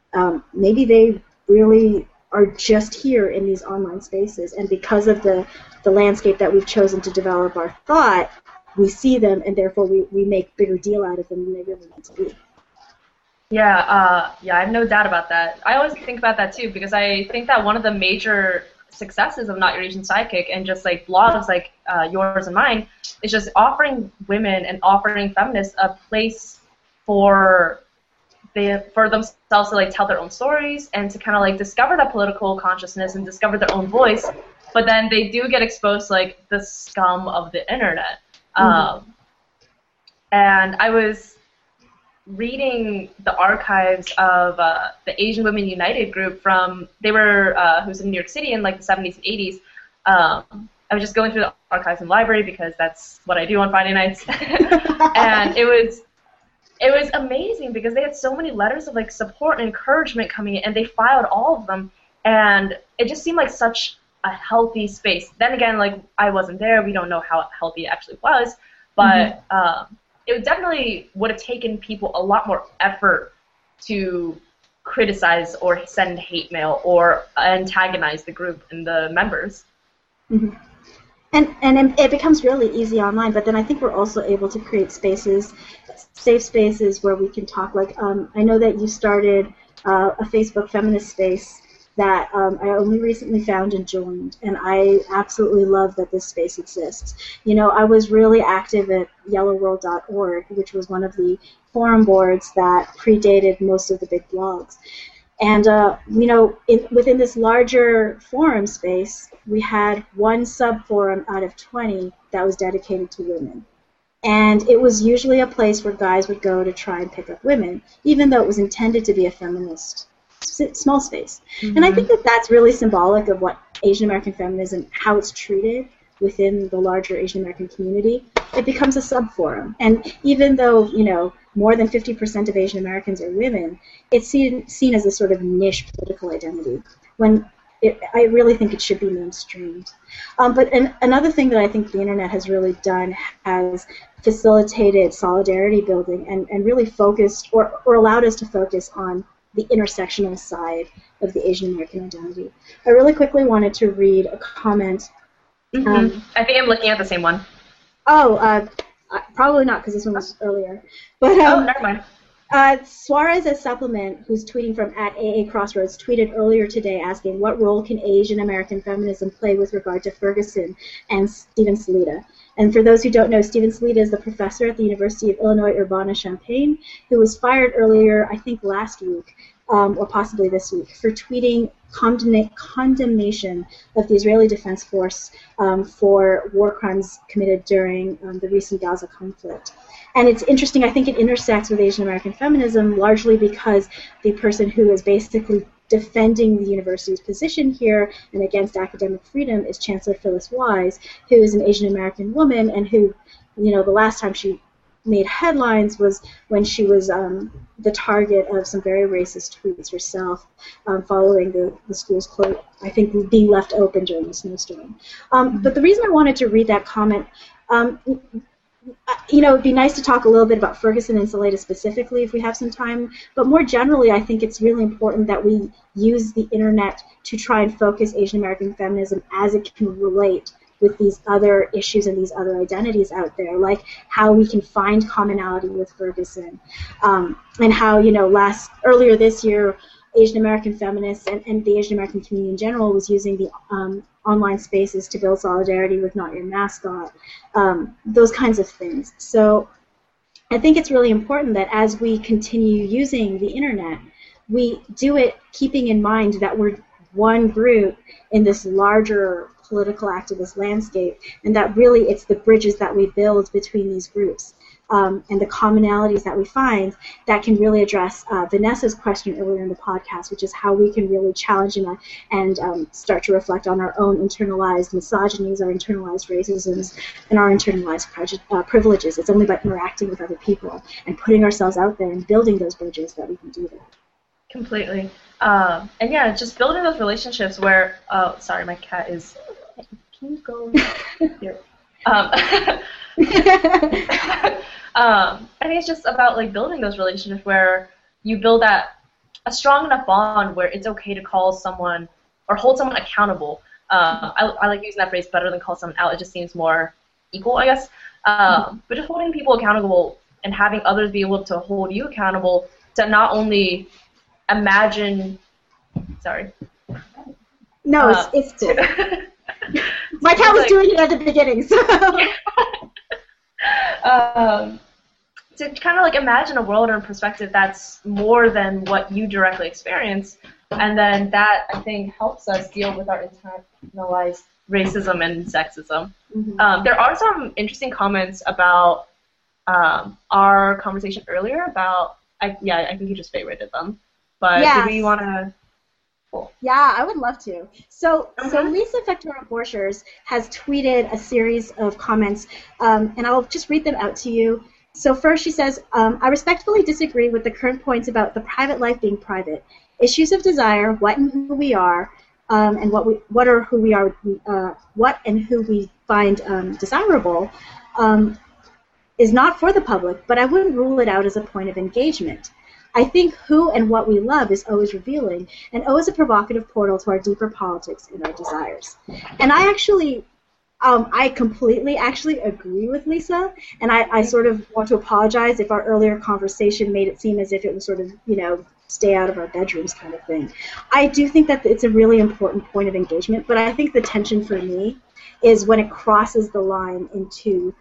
maybe they really are just here in these online spaces, and because of the landscape that we've chosen to develop our thought, we see them, and therefore we make bigger deal out of them than they really need to be. Yeah, I have no doubt about that. I always think about that too, because I think that one of the major successes of Not Your Asian Sidekick and just like blogs like yours and mine is just offering women and offering feminists a place for themselves to like tell their own stories and to kind of like discover that political consciousness and discover their own voice. But then they do get exposed to like the scum of the internet. And I was reading the archives of the Asian Women United group who's in New York City in like the 70s and 80s. I was just going through the archives in the library because that's what I do on Friday nights. And it was amazing because they had so many letters of like support and encouragement coming in, and they filed all of them, and it just seemed like such a healthy space. Then again, like I wasn't there, we don't know how healthy it actually was, but it definitely would have taken people a lot more effort to criticize or send hate mail or antagonize the group and the members. Mm-hmm. And it becomes really easy online, but then I think we're also able to create spaces, safe spaces where we can talk. Like I know that you started a Facebook feminist space that I only recently found and joined, and I absolutely love that this space exists. You know, I was really active at yellowworld.org, which was one of the forum boards that predated most of the big blogs. And, you know, within this larger forum space, we had one sub-forum out of 20 that was dedicated to women. And it was usually a place where guys would go to try and pick up women, even though it was intended to be a feminist small space. And I think that that's really symbolic of what Asian American feminism, how it's treated within the larger Asian American community. It becomes a sub-forum. And even though, you know, more than 50% of Asian Americans are women, it's seen as a sort of niche political identity, when I really think it should be mainstreamed. But another thing that I think the internet has really done has facilitated solidarity building and really focused or allowed us to focus on the intersectional side of the Asian American identity. I really quickly wanted to read a comment. I think I'm looking at the same one. Probably not, because this one was earlier. But never mind. Suarez as Supplement, who's tweeting from @AA_Crossroads, tweeted earlier today asking, what role can Asian American feminism play with regard to Ferguson and Stephen Salita? And for those who don't know, Stephen Salita is the professor at the University of Illinois Urbana-Champaign, who was fired earlier, I think last week, or possibly this week, for tweeting condemnation of the Israeli Defense Force for war crimes committed during the recent Gaza conflict. And it's interesting, I think it intersects with Asian American feminism largely because the person who is basically defending the university's position here and against academic freedom is Chancellor Phyllis Wise, who is an Asian American woman and who, you know, the last time she made headlines was when she was the target of some very racist tweets herself following the school's I think being left open during the snowstorm. But the reason I wanted to read that comment, you know, it'd be nice to talk a little bit about Ferguson and Salita specifically if we have some time, but more generally I think it's really important that we use the internet to try and focus Asian American feminism as it can relate with these other issues and these other identities out there, like how we can find commonality with Ferguson, and how, you know, earlier this year, Asian American feminists and the Asian American community in general was using the online spaces to build solidarity with Not Your Mascot, those kinds of things. So I think it's really important that as we continue using the internet, we do it keeping in mind that we're one group in this larger political activist landscape, and that really it's the bridges that we build between these groups and the commonalities that we find that can really address Vanessa's question earlier in the podcast, which is how we can really challenge and start to reflect on our own internalized misogynies, our internalized racisms, and our internalized privileges. It's only by interacting with other people and putting ourselves out there and building those bridges that we can do that. Completely. And yeah, just building those relationships where, sorry, my cat is, can you go here? I think it's just about like building those relationships where you build that a strong enough bond where it's okay to call someone or hold someone accountable. I like using that phrase better than call someone out. It just seems more equal, I guess. But just holding people accountable and having others be able to hold you accountable to not only imagine. Sorry. No, it's cool. My cat was doing it at the beginning. So. To kind of like imagine a world or a perspective that's more than what you directly experience, and then that, I think, helps us deal with our internalized racism and sexism. Mm-hmm. There are some interesting comments about our conversation earlier about, I think you just favorited them, but yes. Do we want to? Cool. Yeah, I would love to. So Lisa Fectora-Borchers has tweeted a series of comments, and I'll just read them out to you. So first she says, I respectfully disagree with the current points about the private life being private. Issues of desire, what and who we are, and what and who we find desirable, is not for the public, but I wouldn't rule it out as a point of engagement. I think who and what we love is always revealing, and always a provocative portal to our deeper politics and our desires. And I actually, I completely actually agree with Lisa, and I sort of want to apologize if our earlier conversation made it seem as if it was sort of, stay out of our bedrooms kind of thing. I do think that it's a really important point of engagement, but I think the tension for me is when it crosses the line into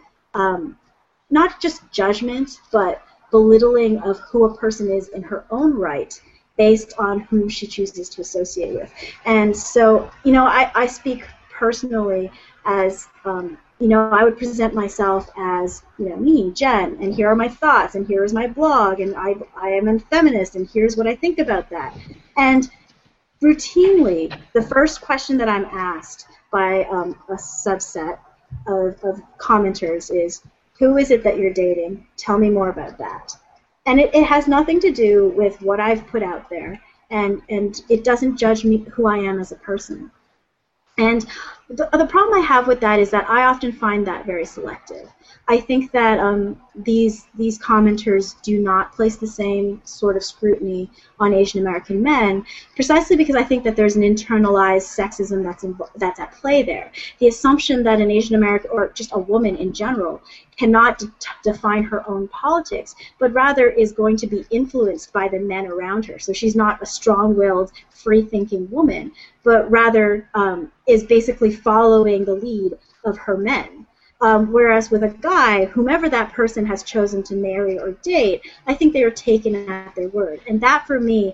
not just judgment, but belittling of who a person is in her own right based on whom she chooses to associate with. And so, I speak personally as, I would present myself as, me, Jen, and here are my thoughts, and here is my blog, and I am a feminist, and here's what I think about that. And routinely, the first question that I'm asked by a subset of commenters is, who is it that you're dating? Tell me more about that. And it has nothing to do with what I've put out there, and it doesn't judge me who I am as a person. And the problem I have with that is that I often find that very selective. I think that these commenters do not place the same sort of scrutiny on Asian American men, precisely because I think that there's an internalized sexism that's at play there. The assumption that an Asian American, or just a woman in general, cannot define her own politics, but rather is going to be influenced by the men around her. So she's not a strong-willed, free-thinking woman, but rather is basically following the lead of her men. Whereas with a guy, whomever that person has chosen to marry or date, I think they are taken at their word. And that, for me,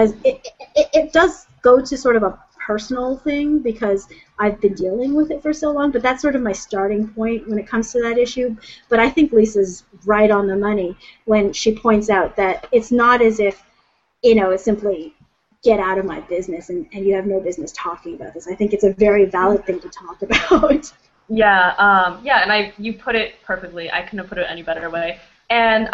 it does go to sort of a personal thing because I've been dealing with it for so long, but that's sort of my starting point when it comes to that issue. But I think Lisa's right on the money when she points out that it's not as if, it's simply get out of my business and you have no business talking about this. I think it's a very valid thing to talk about. Yeah, and you put it perfectly. I couldn't have put it any better way. And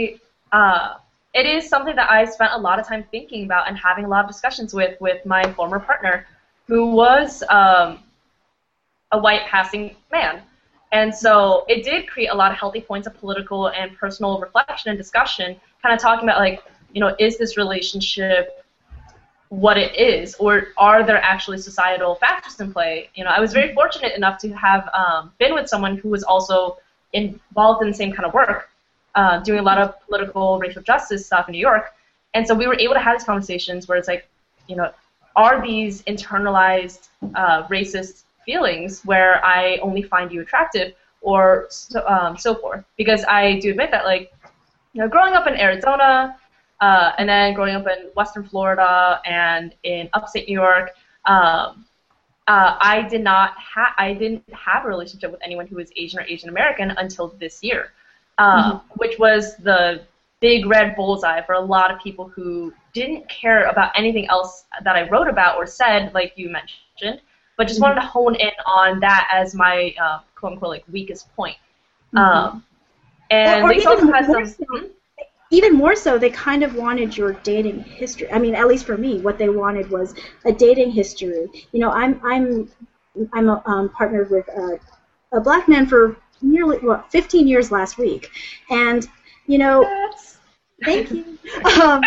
it is something that I spent a lot of time thinking about and having a lot of discussions with my former partner, who was a white passing man. And so it did create a lot of healthy points of political and personal reflection and discussion, kind of talking about, is this relationship what it is, or are there actually societal factors in play? I was very fortunate enough to have been with someone who was also involved in the same kind of work, doing a lot of political racial justice stuff in New York, and so we were able to have these conversations where it's like, are these internalized racist feelings where I only find you attractive, or so forth? Because I do admit that, growing up in Arizona, and then growing up in Western Florida and in upstate New York, I didn't have a relationship with anyone who was Asian or Asian American until this year, which was the big red bullseye for a lot of people who didn't care about anything else that I wrote about or said, like you mentioned, but just wanted to hone in on that as my quote unquote weakest point. And they also had some. Even more so, they kind of wanted your dating history. I mean, at least for me, what they wanted was a dating history. I'm partnered with a black man for nearly 15 years last week, and Thank you.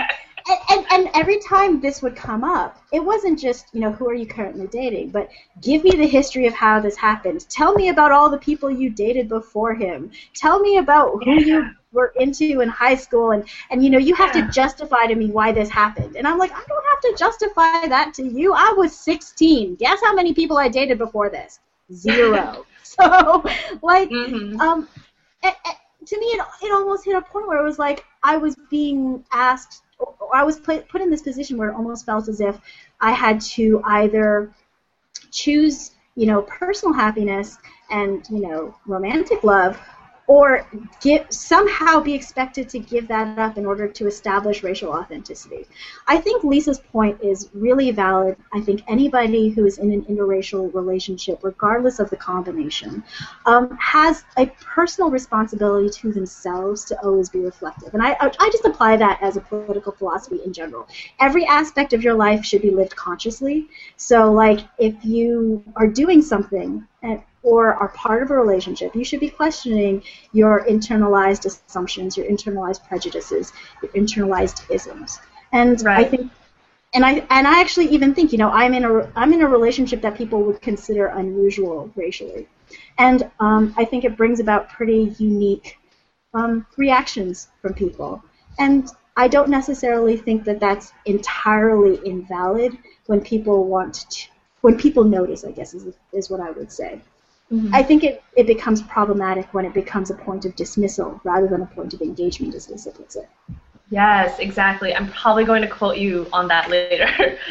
and every time this would come up, it wasn't just, who are you currently dating, but give me the history of how this happened. Tell me about all the people you dated before him. Tell me about who you were into in high school, and you have to justify to me why this happened. And I'm like, I don't have to justify that to you. I was 16. Guess how many people I dated before this? 0. So, like, to me, it almost hit a point where it was like I was being asked, or I was put in this position where it almost felt as if I had to either choose, personal happiness and, romantic love, or somehow be expected to give that up in order to establish racial authenticity. I think Lisa's point is really valid. I think anybody who is in an interracial relationship, regardless of the combination, has a personal responsibility to themselves to always be reflective. And I just apply that as a political philosophy in general. Every aspect of your life should be lived consciously. So, like, if you are doing something or are part of a relationship, you should be questioning your internalized assumptions, your internalized prejudices, your internalized isms. And I think, and I actually even think, I'm in a relationship that people would consider unusual racially, and I think it brings about pretty unique reactions from people. And I don't necessarily think that that's entirely invalid when people when people notice, I guess, is what I would say. I think it becomes problematic when it becomes a point of dismissal rather than a point of engagement, as Lisa puts it. Yes, exactly. I'm probably going to quote you on that later.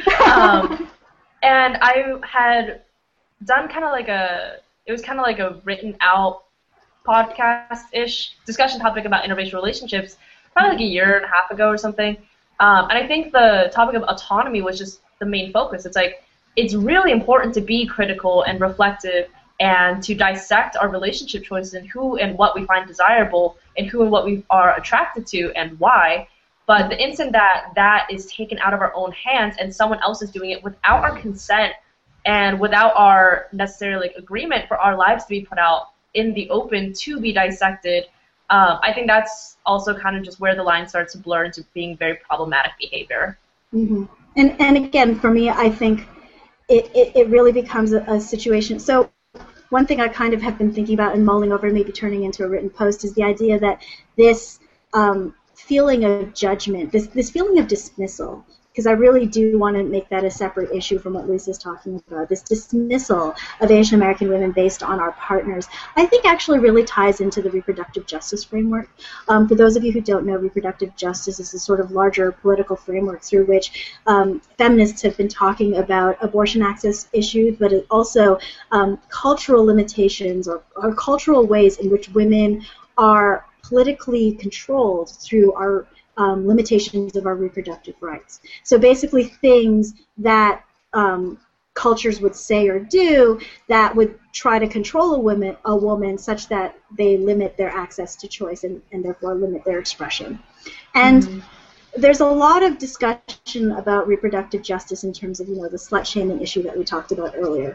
And I had done it was kind of like a written out podcast-ish discussion topic about interracial relationships, probably like a year and a half ago or something. And I think the topic of autonomy was just the main focus. It's like, it's really important to be critical and reflective and to dissect our relationship choices and who and what we find desirable and who and what we are attracted to and why. But the instant that is taken out of our own hands and someone else is doing it without our consent and without our necessarily agreement for our lives to be put out in the open to be dissected, I think that's also kind of just where the line starts to blur into being very problematic behavior. Mm-hmm. And again, for me, I think it really becomes a situation. So one thing I kind of have been thinking about and mulling over, maybe turning into a written post, is the idea that this feeling of judgment, this feeling of dismissal, because I really do want to make that a separate issue from what Lisa's talking about, this dismissal of Asian American women based on our partners, I think actually really ties into the reproductive justice framework. For those of you who don't know, reproductive justice is a sort of larger political framework through which feminists have been talking about abortion access issues, but also cultural limitations or cultural ways in which women are politically controlled through our limitations of our reproductive rights. So basically things that cultures would say or do that would try to control a woman such that they limit their access to choice and therefore limit their expression. And there's a lot of discussion about reproductive justice in terms of, the slut-shaming issue that we talked about earlier.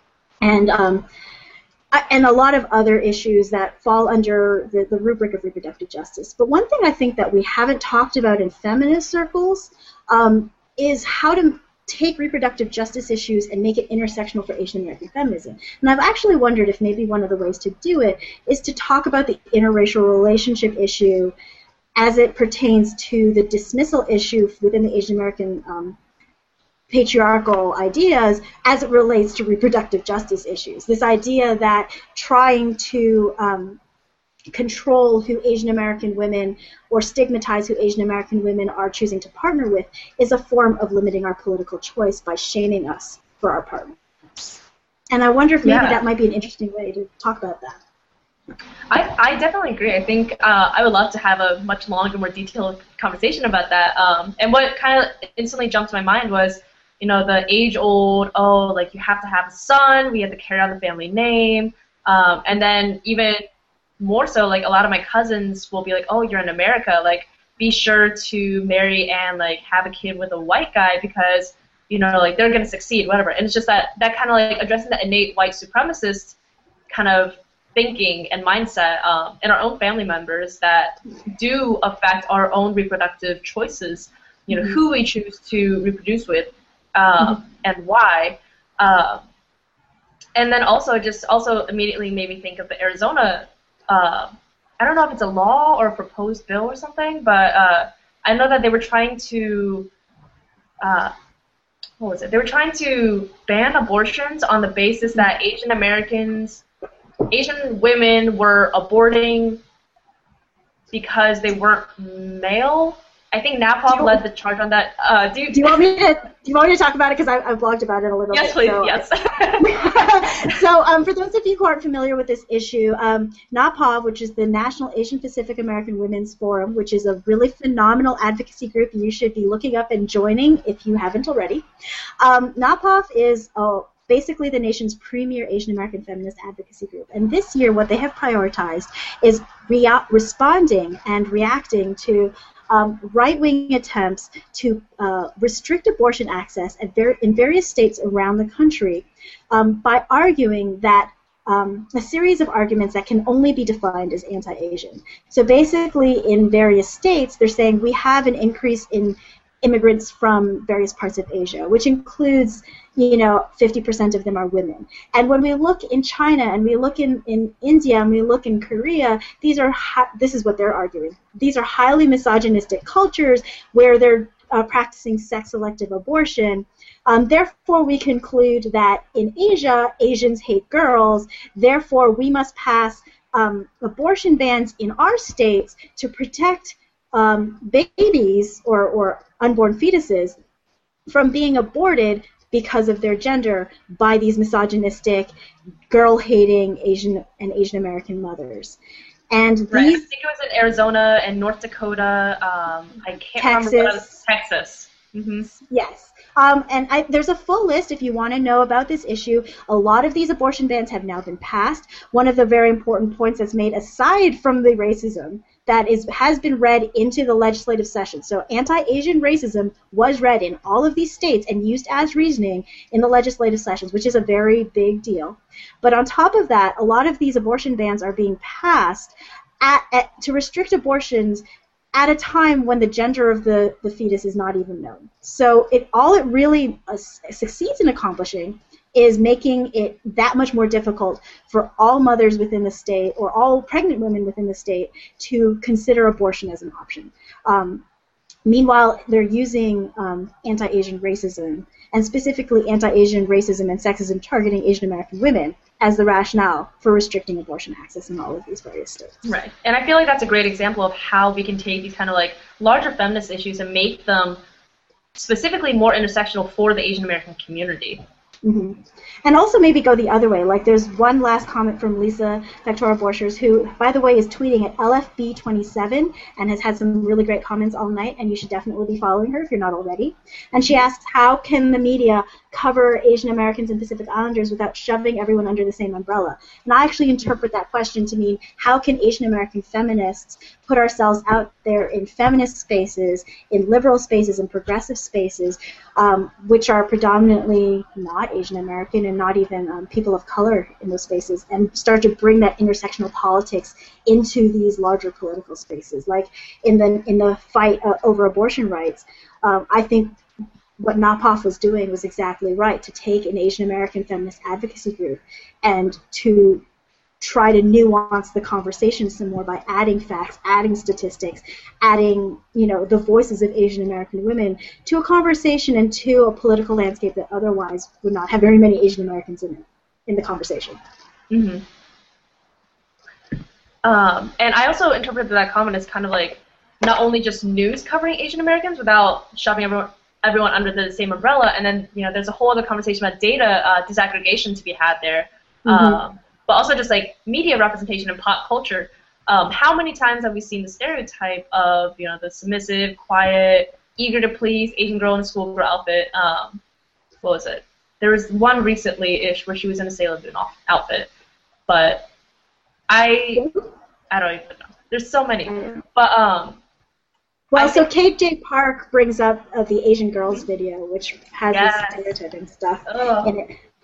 And a lot of other issues that fall under the rubric of reproductive justice. But one thing I think that we haven't talked about in feminist circles is how to take reproductive justice issues and make it intersectional for Asian American feminism. And I've actually wondered if maybe one of the ways to do it is to talk about the interracial relationship issue as it pertains to the dismissal issue within the Asian American patriarchal ideas as it relates to reproductive justice issues. This idea that trying to control who Asian American women or stigmatize who Asian American women are choosing to partner with is a form of limiting our political choice by shaming us for our partner. And I wonder if maybe that might be an interesting way to talk about that. I definitely agree. I think I would love to have a much longer, more detailed conversation about that. And what kind of instantly jumped to my mind was, the age-old, you have to have a son, we have to carry on the family name, and then even more so, a lot of my cousins will be like, oh, you're in America, be sure to marry and, have a kid with a white guy because, they're going to succeed, whatever. And it's just that kind of, addressing the innate white supremacist kind of thinking and mindset in our own family members that do affect our own reproductive choices. who we choose to reproduce with, and why. And then also immediately made me think of the Arizona. I don't know if it's a law or a proposed bill or something, but I know that they were trying to. What was it? They were trying to ban abortions on the basis that Asian women were aborting because they weren't male. I think NAPOP led the charge on that. Do you want me to talk about it, because I blogged about it a little bit? Yes, please. So. Yes. So, for those of you who aren't familiar with this issue, NAPOV, which is the National Asian Pacific American Women's Forum, which is a really phenomenal advocacy group you should be looking up and joining if you haven't already. NAPOV is basically the nation's premier Asian American feminist advocacy group. And this year, what they have prioritized is responding and reacting to right-wing attempts to restrict abortion access in various states around the country by arguing that a series of arguments that can only be defined as anti-Asian. So basically, in various states, they're saying we have an increase in immigrants from various parts of Asia, which includes, 50% of them are women. And when we look in China and we look in India and we look in Korea, this is what they're arguing. These are highly misogynistic cultures where they're practicing sex-selective abortion. Therefore, we conclude that in Asia, Asians hate girls. Therefore, we must pass abortion bans in our states to protect babies or unborn fetuses from being aborted because of their gender by these misogynistic, girl-hating Asian American mothers. And these, I think it was in Arizona and North Dakota. I can't remember what else. Texas. Mm-hmm. Yes. And there's a full list if you want to know about this issue. A lot of these abortion bans have now been passed. One of the very important points that's made, aside from the racism, that has been read into the legislative session. So anti-Asian racism was read in all of these states and used as reasoning in the legislative sessions, which is a very big deal. But on top of that, a lot of these abortion bans are being passed to restrict abortions at a time when the gender of the fetus is not even known. So all it really succeeds in accomplishing is making it that much more difficult for all mothers within the state or all pregnant women within the state to consider abortion as an option. Meanwhile, they're using anti-Asian racism, and specifically anti-Asian racism and sexism targeting Asian American women as the rationale for restricting abortion access in all of these various states. Right. And I feel like that's a great example of how we can take these kind of like larger feminist issues and make them specifically more intersectional for the Asian American community. Mm-hmm. And also maybe go the other way. Like there's one last comment from Lisa Factora-Borchers, who, by the way, is tweeting at LFB27 and has had some really great comments all night, and you should definitely be following her if you're not already. And she asks, how can the media cover Asian Americans and Pacific Islanders without shoving everyone under the same umbrella? And I actually interpret that question to mean, how can Asian American feminists put ourselves out there in feminist spaces, in liberal spaces, and progressive spaces, which are predominantly not Asian American and not even people of color in those spaces, and start to bring that intersectional politics into these larger political spaces, like in the fight over abortion rights. I think what NAPOF was doing was exactly right, to take an Asian American feminist advocacy group and to try to nuance the conversation some more by adding facts, adding statistics, adding, the voices of Asian American women to a conversation and to a political landscape that otherwise would not have very many Asian Americans in the conversation. Mm-hmm. And I also interpreted that comment as kind of like not only just news covering Asian Americans without shoving everyone under the same umbrella, and then there's a whole other conversation about data disaggregation to be had there. Mm-hmm. But also just like media representation in pop culture. How many times have we seen the stereotype of the submissive, quiet, eager to please Asian girl in a schoolgirl outfit? What was it? There was one recently-ish where she was in a Sailor Moon outfit, but I don't even know. There's so many, but well, so KJ Park brings up the Asian Girls video, which has this stereotyping stuff in it.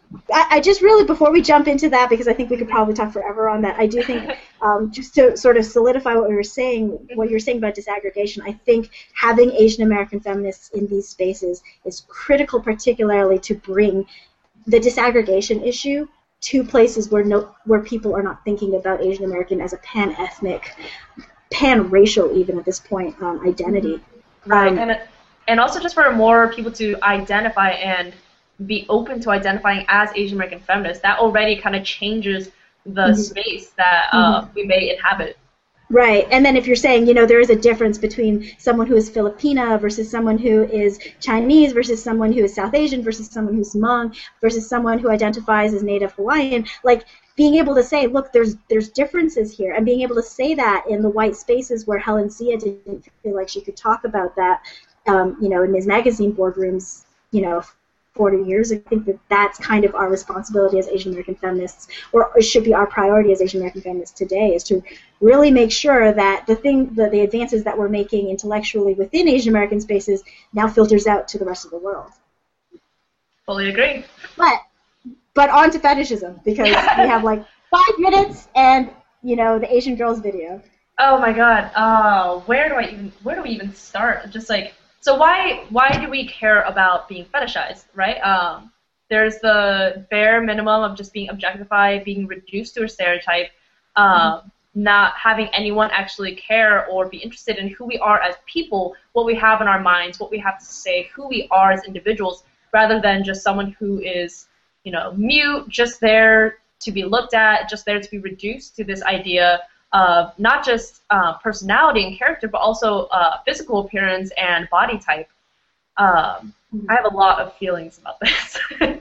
I just really, before we jump into that, because I think we could probably talk forever on that, I do think, just to sort of solidify what you're saying about disaggregation, I think having Asian American feminists in these spaces is critical, particularly to bring the disaggregation issue to places where people are not thinking about Asian American as a pan-ethnic, pan-racial, even at this point, identity. Right, and also just for more people to identify and be open to identifying as Asian American feminists, that already kind of changes the space that we may inhabit. Right, and then if you're saying, there is a difference between someone who is Filipina versus someone who is Chinese versus someone who is South Asian versus someone who's Hmong versus someone who identifies as Native Hawaiian, like being able to say, look, there's differences here, and being able to say that in the white spaces where Helen Sia didn't feel like she could talk about that, in Ms. Magazine boardrooms, 40 years. I think that's kind of our responsibility as Asian American feminists, or it should be our priority as Asian American feminists today, is to really make sure that the advances that we're making intellectually within Asian American spaces now filters out to the rest of the world. Fully agree. But on to fetishism, because we have like 5 minutes and the Asian girls video. Oh my God. Where do we even start? Just like, so why do we care about being fetishized, right? There's the bare minimum of just being objectified, being reduced to a stereotype, not having anyone actually care or be interested in who we are as people, what we have in our minds, what we have to say, who we are as individuals, rather than just someone who is, mute, just there to be looked at, just there to be reduced to this idea of not just personality and character, but also physical appearance and body type. I have a lot of feelings about this.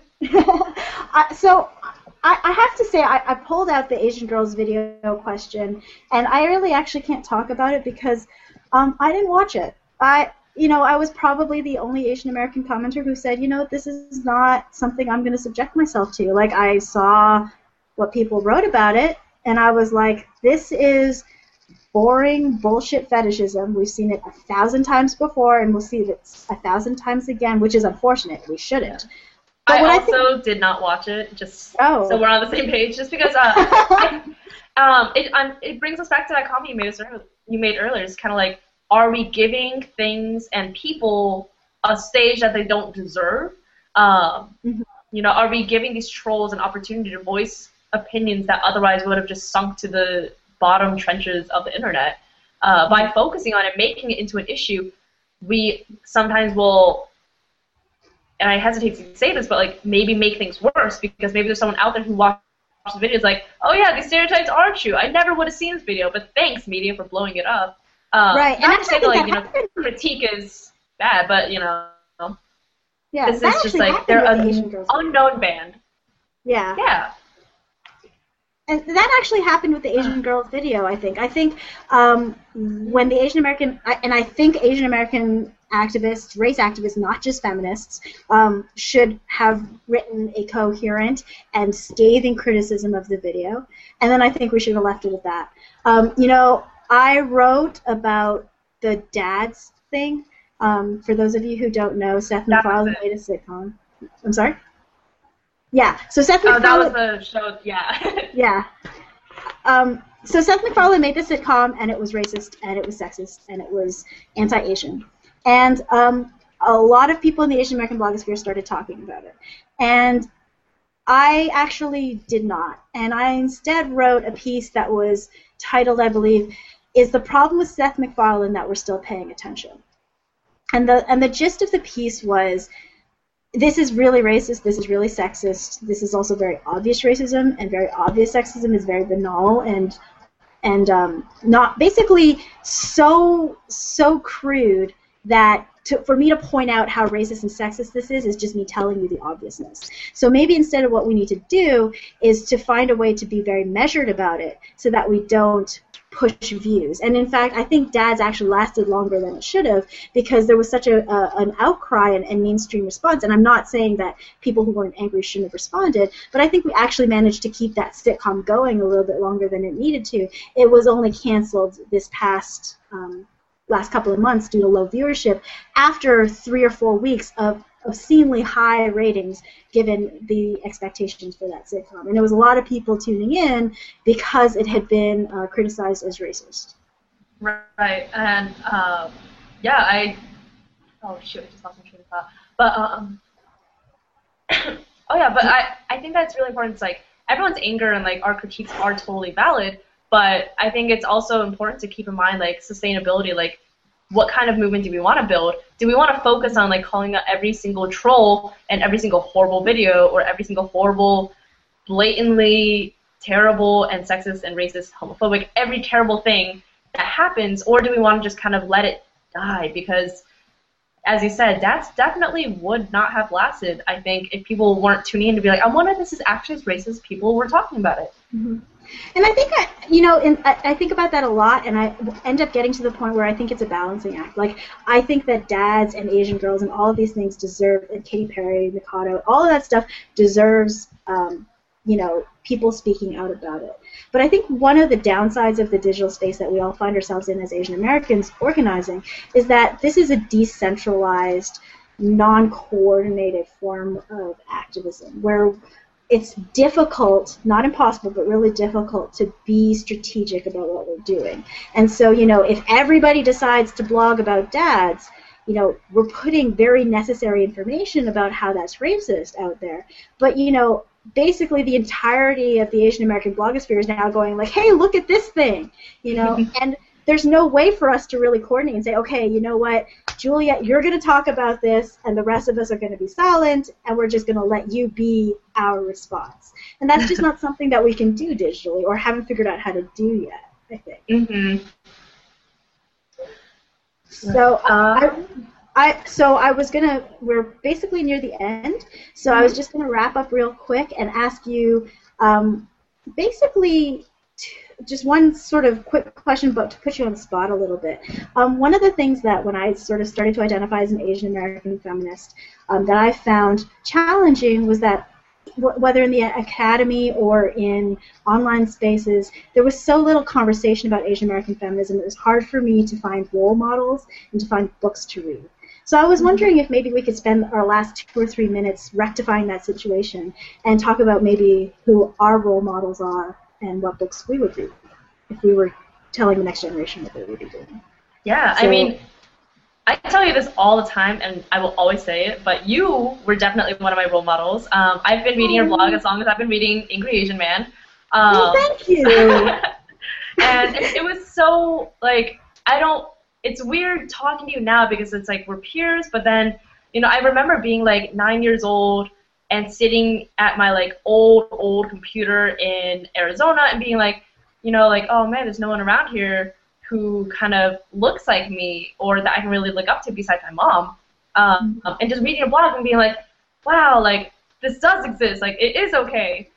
So I have to say, I pulled out the Asian girls video question, and I really actually can't talk about it because I didn't watch it. I was probably the only Asian American commenter who said, this is not something I'm going to subject myself to. Like, I saw what people wrote about it, and I was like, this is boring bullshit fetishism. We've seen it 1,000 times before, and we'll see it 1,000 times again, which is unfortunate. We shouldn't. But I also did not watch it, just so we're on the same page, just because it brings us back to that comment you made earlier. It's kind of like, are we giving things and people a stage that they don't deserve? Are we giving these trolls an opportunity to voice opinions that otherwise would have just sunk to the bottom trenches of the internet? By focusing on it, making it into an issue, we sometimes will, and I hesitate to say this, but like maybe make things worse, because maybe there's someone out there who watches the video is like, oh yeah, these stereotypes are true. I never would have seen this video, but thanks media for blowing it up. Right. Not to say that critique is bad, but yeah, this is just like they're an unknown band. Yeah. Yeah. And that actually happened with the Asian girls video, I think. I think when the Asian American, and I think Asian American activists, race activists, not just feminists, should have written a coherent and scathing criticism of the video. And then I think we should have left it at that. I wrote about the dads thing. For those of you who don't know, Seth MacFarlane made a sitcom. I'm sorry? Yeah, so Seth MacFarlane... that was the show, yeah. Yeah. So Seth MacFarlane made the sitcom, and it was racist, and it was sexist, and it was anti-Asian. And a lot of people in the Asian American blogosphere started talking about it. And I actually did not. And I instead wrote a piece that was titled, I believe, "Is the Problem with Seth MacFarlane That We're Still Paying Attention?" And the gist of the piece was, this is really racist, this is really sexist, this is also very obvious racism, and very obvious sexism is very banal and not basically so crude that for me to point out how racist and sexist this is just me telling you the obviousness. So maybe instead of what we need to do is to find a way to be very measured about it so that we don't push views. And in fact, I think Dads actually lasted longer than it should have because there was such an outcry and mainstream response. And I'm not saying that people who weren't angry shouldn't have responded, but I think we actually managed to keep that sitcom going a little bit longer than it needed to. It was only canceled this past last couple of months due to low viewership after 3 or 4 weeks of obscenely high ratings given the expectations for that sitcom. And there was a lot of people tuning in because it had been criticized as racist. Right, and oh shoot, I just lost my train of thought. But I think that's really important. It's like everyone's anger and like our critiques are totally valid, but I think it's also important to keep in mind like sustainability, like what kind of movement do we want to build? Do we want to focus on like calling out every single troll and every single horrible video or every single horrible, blatantly terrible and sexist and racist, homophobic, every terrible thing that happens, or do we want to just kind of let it die? Because, as you said, that's definitely would not have lasted, I think, if people weren't tuning in to be like, I wonder if this is actually as racist as people were talking about it. Mm-hmm. And I think, I think about that a lot, and I end up getting to the point where I think it's a balancing act. Like, I think that dads and Asian girls and all of these things deserve, and Katy Perry, Mikado, all of that stuff deserves, people speaking out about it. But I think one of the downsides of the digital space that we all find ourselves in as Asian Americans organizing is that this is a decentralized, non-coordinated form of activism where it's difficult, not impossible, but really difficult to be strategic about what we're doing. And so, if everybody decides to blog about dads, we're putting very necessary information about how that's racist out there. But, basically the entirety of the Asian American blogosphere is now going like, hey, look at this thing, and there's no way for us to really coordinate and say, okay, you know what, Julia, you're going to talk about this, and the rest of us are going to be silent, and we're just going to let you be our response. And that's just not something that we can do digitally, or haven't figured out how to do yet, I think. Mm-hmm. So I was gonna. We're basically near the end, so I was just gonna wrap up real quick and ask you, basically, just one sort of quick question, but to put you on the spot a little bit. One of the things that when I sort of started to identify as an Asian American feminist, that I found challenging was that whether in the academy or in online spaces, there was so little conversation about Asian American feminism. It was hard for me to find role models and to find books to read. So I was wondering if maybe we could spend our last 2 or 3 minutes rectifying that situation and talk about maybe who our role models are and what books we would read if we were telling the next generation what they would be doing. Yeah, so, I mean, I tell you this all the time, and I will always say it, but you were definitely one of my role models. I've been reading your blog as long as I've been reading Angry Asian Man. Thank you. And it was so, like, it's weird talking to you now because it's like we're peers, but then, I remember being like 9 years old and sitting at my like old computer in Arizona and being like, oh man, there's no one around here who kind of looks like me or that I can really look up to besides my mom. And just reading a blog and being like, wow, like this does exist, like it is okay.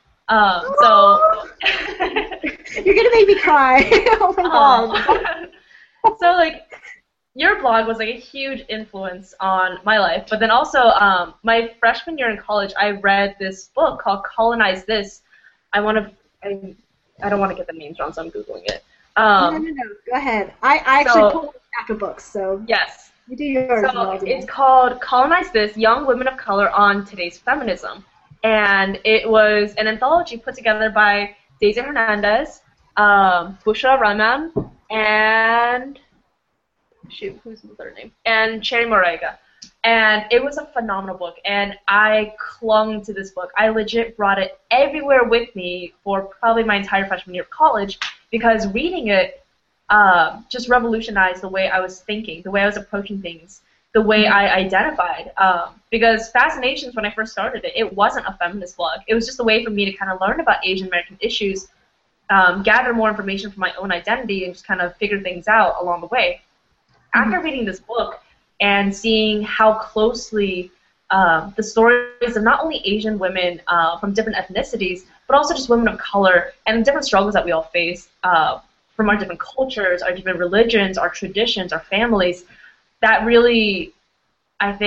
So you're gonna make me cry. Oh my god. So like your blog was like a huge influence on my life, but then also my freshman year in college, I read this book called Colonize This. I don't want to get the names wrong, so I'm Googling it. No, go ahead. I actually pulled a stack of books, so yes. You do yours. So it's called Colonize This, Young Women of Color on Today's Feminism. And it was an anthology put together by Daisy Hernandez, Bushra Rahman, and who's the third name? And Cherry Morega. And it was a phenomenal book, and I clung to this book. I legit brought it everywhere with me for probably my entire freshman year of college because reading it just revolutionized the way I was thinking, the way I was approaching things, the way I identified. Because Fascinations, when I first started it, it wasn't a feminist blog. It was just a way for me to kind of learn about Asian American issues, gather more information for my own identity, and just kind of figure things out along the way. After reading this book and seeing how closely the stories of not only Asian women from different ethnicities, but also just women of color and different struggles that we all face from our different cultures, our different religions, our traditions, our families, that really, I think,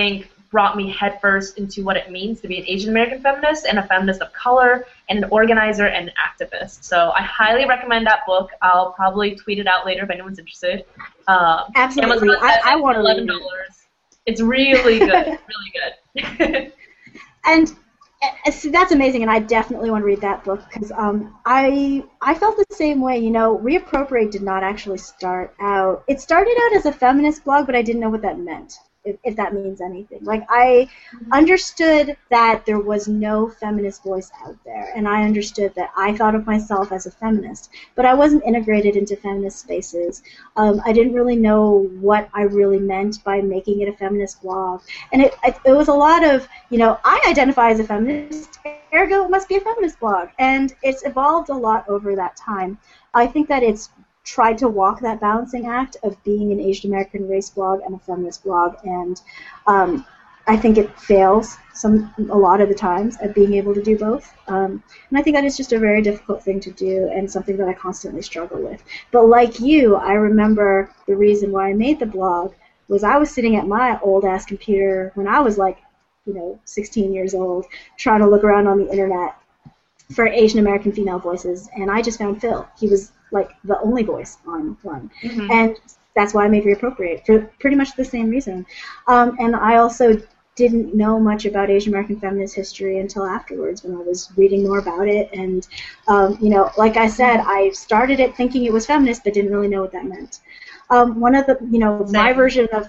brought me headfirst into what it means to be an Asian American feminist and a feminist of color and an organizer and an activist. So I highly recommend that book. I'll probably tweet it out later if anyone's interested. Absolutely. I want to read $11. It's really good, really good. And see, that's amazing, and I definitely want to read that book because I felt the same way. You know, Reappropriate did not actually start out. It started out as a feminist blog, but I didn't know what that meant, if that means anything. Like, I understood that there was no feminist voice out there, and I understood that I thought of myself as a feminist, but I wasn't integrated into feminist spaces. I didn't really know what I really meant by making it a feminist blog, and it was a lot of, you know, I identify as a feminist, ergo it must be a feminist blog, and it's evolved a lot over that time. I think that it's tried to walk that balancing act of being an Asian American race blog and a feminist blog, and I think it fails a lot of the times at being able to do both. And I think that is just a very difficult thing to do and something that I constantly struggle with. But like you, I remember the reason why I made the blog was I was sitting at my old-ass computer when I was like, 16 years old, trying to look around on the internet for Asian American female voices, and I just found Phil. He was like the only voice on one, and that's why I made Reappropriate, for pretty much the same reason. And I also didn't know much about Asian American feminist history until afterwards when I was reading more about it, and like I said, I started it thinking it was feminist, but didn't really know what that meant. One of the, my version of,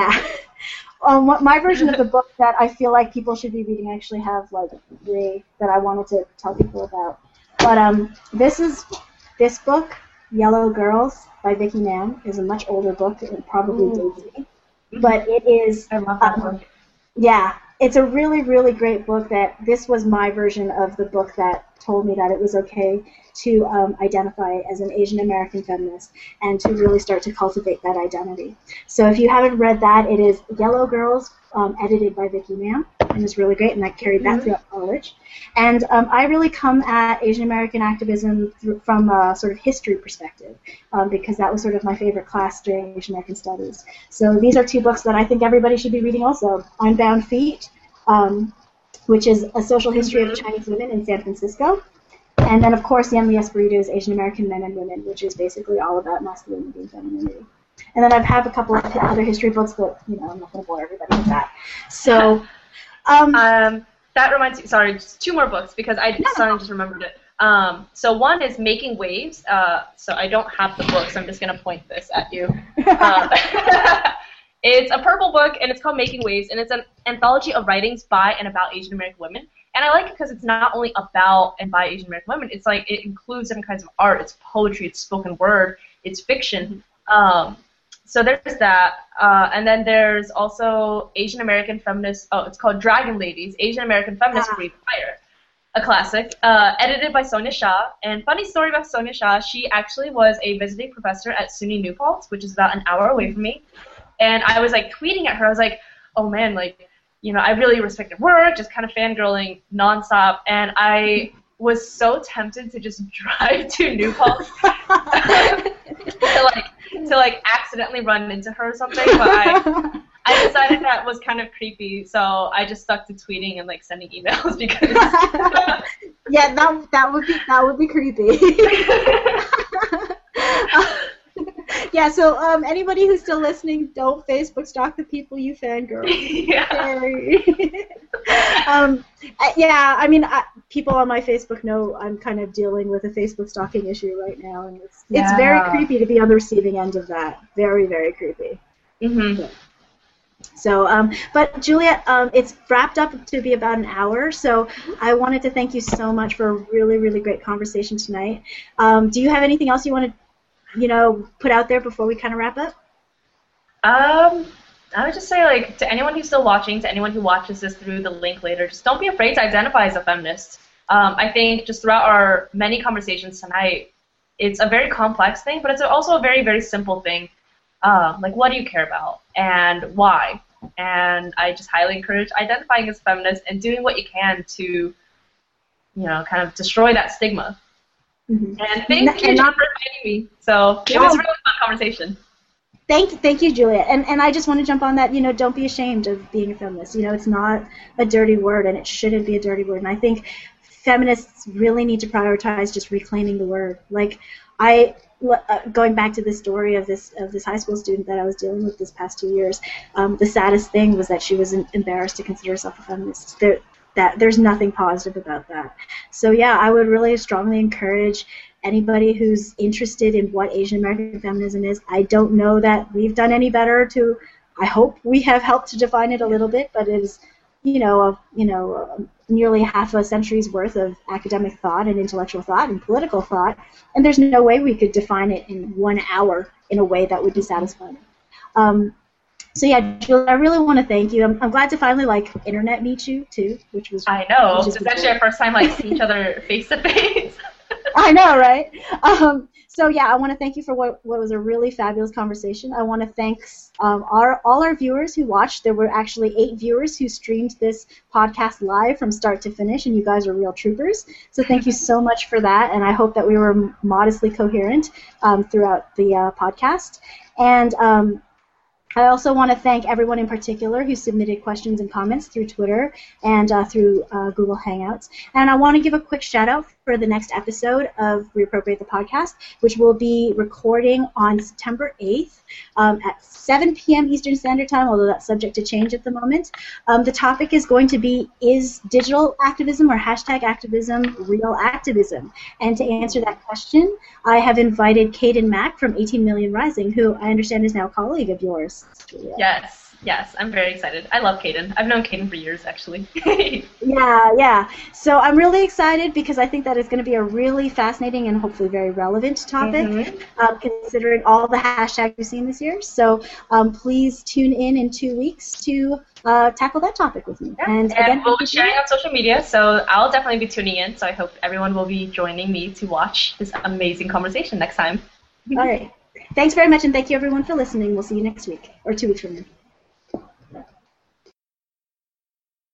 my version of the book that I feel like people should be reading, I actually have like 3 that I wanted to tell people about. But this book, Yellow Girls by Vicki Nam, is a much older book and probably dated. But it is, I love that book. Yeah, it's a really, really great book. This was my version of the book that told me that it was okay to identify as an Asian American feminist and to really start to cultivate that identity. So if you haven't read that, it is Yellow Girls, edited by Vicki Nam, and it's really great, and I carried that throughout college. And I really come at Asian American activism from a sort of history perspective, because that was sort of my favorite class during Asian American Studies. So these are 2 books that I think everybody should be reading also. Unbound Feet, which is a social history of Chinese women in San Francisco. And then, of course, Yen Lies Burrito's Asian American Men and Women, which is basically all about masculinity and femininity. And then I have a couple of other history books, but, I'm not going to bore everybody with that. So, that reminds me, sorry, just 2 more books because I suddenly just remembered it. So one is Making Waves. So I don't have the book, so I'm just going to point this at you. It's a purple book, and it's called Making Waves, and it's an anthology of writings by and about Asian American women. And I like it because it's not only about and by Asian American women. It's like it includes different kinds of art. It's poetry. It's spoken word. It's fiction. So there's that. And then there's also Asian American Feminist. Oh, it's called Dragon Ladies, Asian American Feminist Breathe Fire, a classic, edited by Sonia Shah. And funny story about Sonia Shah, she actually was a visiting professor at SUNY New Paltz, which is about an hour away from me. And I was like tweeting at her. I was like, oh man, like, I really respect your work, just kind of fangirling nonstop. And I was so tempted to just drive to New Paltz to accidentally run into her or something. But I decided that was kind of creepy, so I just stuck to tweeting and sending emails because yeah, that would be creepy. Yeah, so anybody who's still listening, don't Facebook stalk the people you fangirl. Yeah. Yeah, I mean, people on my Facebook know I'm kind of dealing with a Facebook stalking issue right now, and it's very creepy to be on the receiving end of that. Very, very creepy. So, but Juliet, it's wrapped up to be about an hour, so I wanted to thank you so much for a really, really great conversation tonight. Do you have anything else you want to put out there before we kind of wrap up? I would just say, to anyone who's still watching, to anyone who watches this through the link later, just don't be afraid to identify as a feminist. I think just throughout our many conversations tonight, it's a very complex thing, but it's also a very, very simple thing. What do you care about and why? And I just highly encourage identifying as a feminist and doing what you can to, kind of destroy that stigma. And thank you for inviting me. So it was a really fun conversation. Thank you, Julia. And I just want to jump on that. Don't be ashamed of being a feminist. It's not a dirty word, and it shouldn't be a dirty word. And I think feminists really need to prioritize just reclaiming the word. Like, going back to the story of this high school student that I was dealing with this past 2 years, the saddest thing was that she was embarrassed to consider herself a feminist. There's nothing positive about that. So yeah, I would really strongly encourage anybody who's interested in what Asian American feminism is. I don't know that we've done any better to. I hope we have helped to define it a little bit, but it is, nearly half a century's worth of academic thought and intellectual thought and political thought, and there's no way we could define it in 1 hour in a way that would be satisfying. So yeah, Julia, I really want to thank you. I'm glad to finally internet meet you too, which was. I know. It's actually our first time see each other face to face. I know, right? So yeah, I want to thank you for what was a really fabulous conversation. I want to thank all our viewers who watched. There were actually 8 viewers who streamed this podcast live from start to finish, and you guys are real troopers. So thank you so much for that, and I hope that we were modestly coherent throughout the podcast. And I also want to thank everyone in particular who submitted questions and comments through Twitter and through Google Hangouts. And I want to give a quick shout out for the next episode of Reappropriate the Podcast, which will be recording on September 8th at 7 p.m. Eastern Standard Time, although that's subject to change at the moment. The topic is going to be, is digital activism or hashtag activism real activism? And to answer that question, I have invited Caden Mack from 18 Million Rising, who I understand is now a colleague of yours. Julia. Yes, I'm very excited. I love Caden. I've known Caden for years, actually. Yeah. So I'm really excited because I think that it's going to be a really fascinating and hopefully very relevant topic, considering all the hashtags we've seen this year. So please tune in 2 weeks to tackle that topic with me. Yeah. And again, we'll be sharing on social media, so I'll definitely be tuning in. So I hope everyone will be joining me to watch this amazing conversation next time. All right. Thanks very much, and thank you everyone for listening. We'll see you next week, or 2 weeks from now.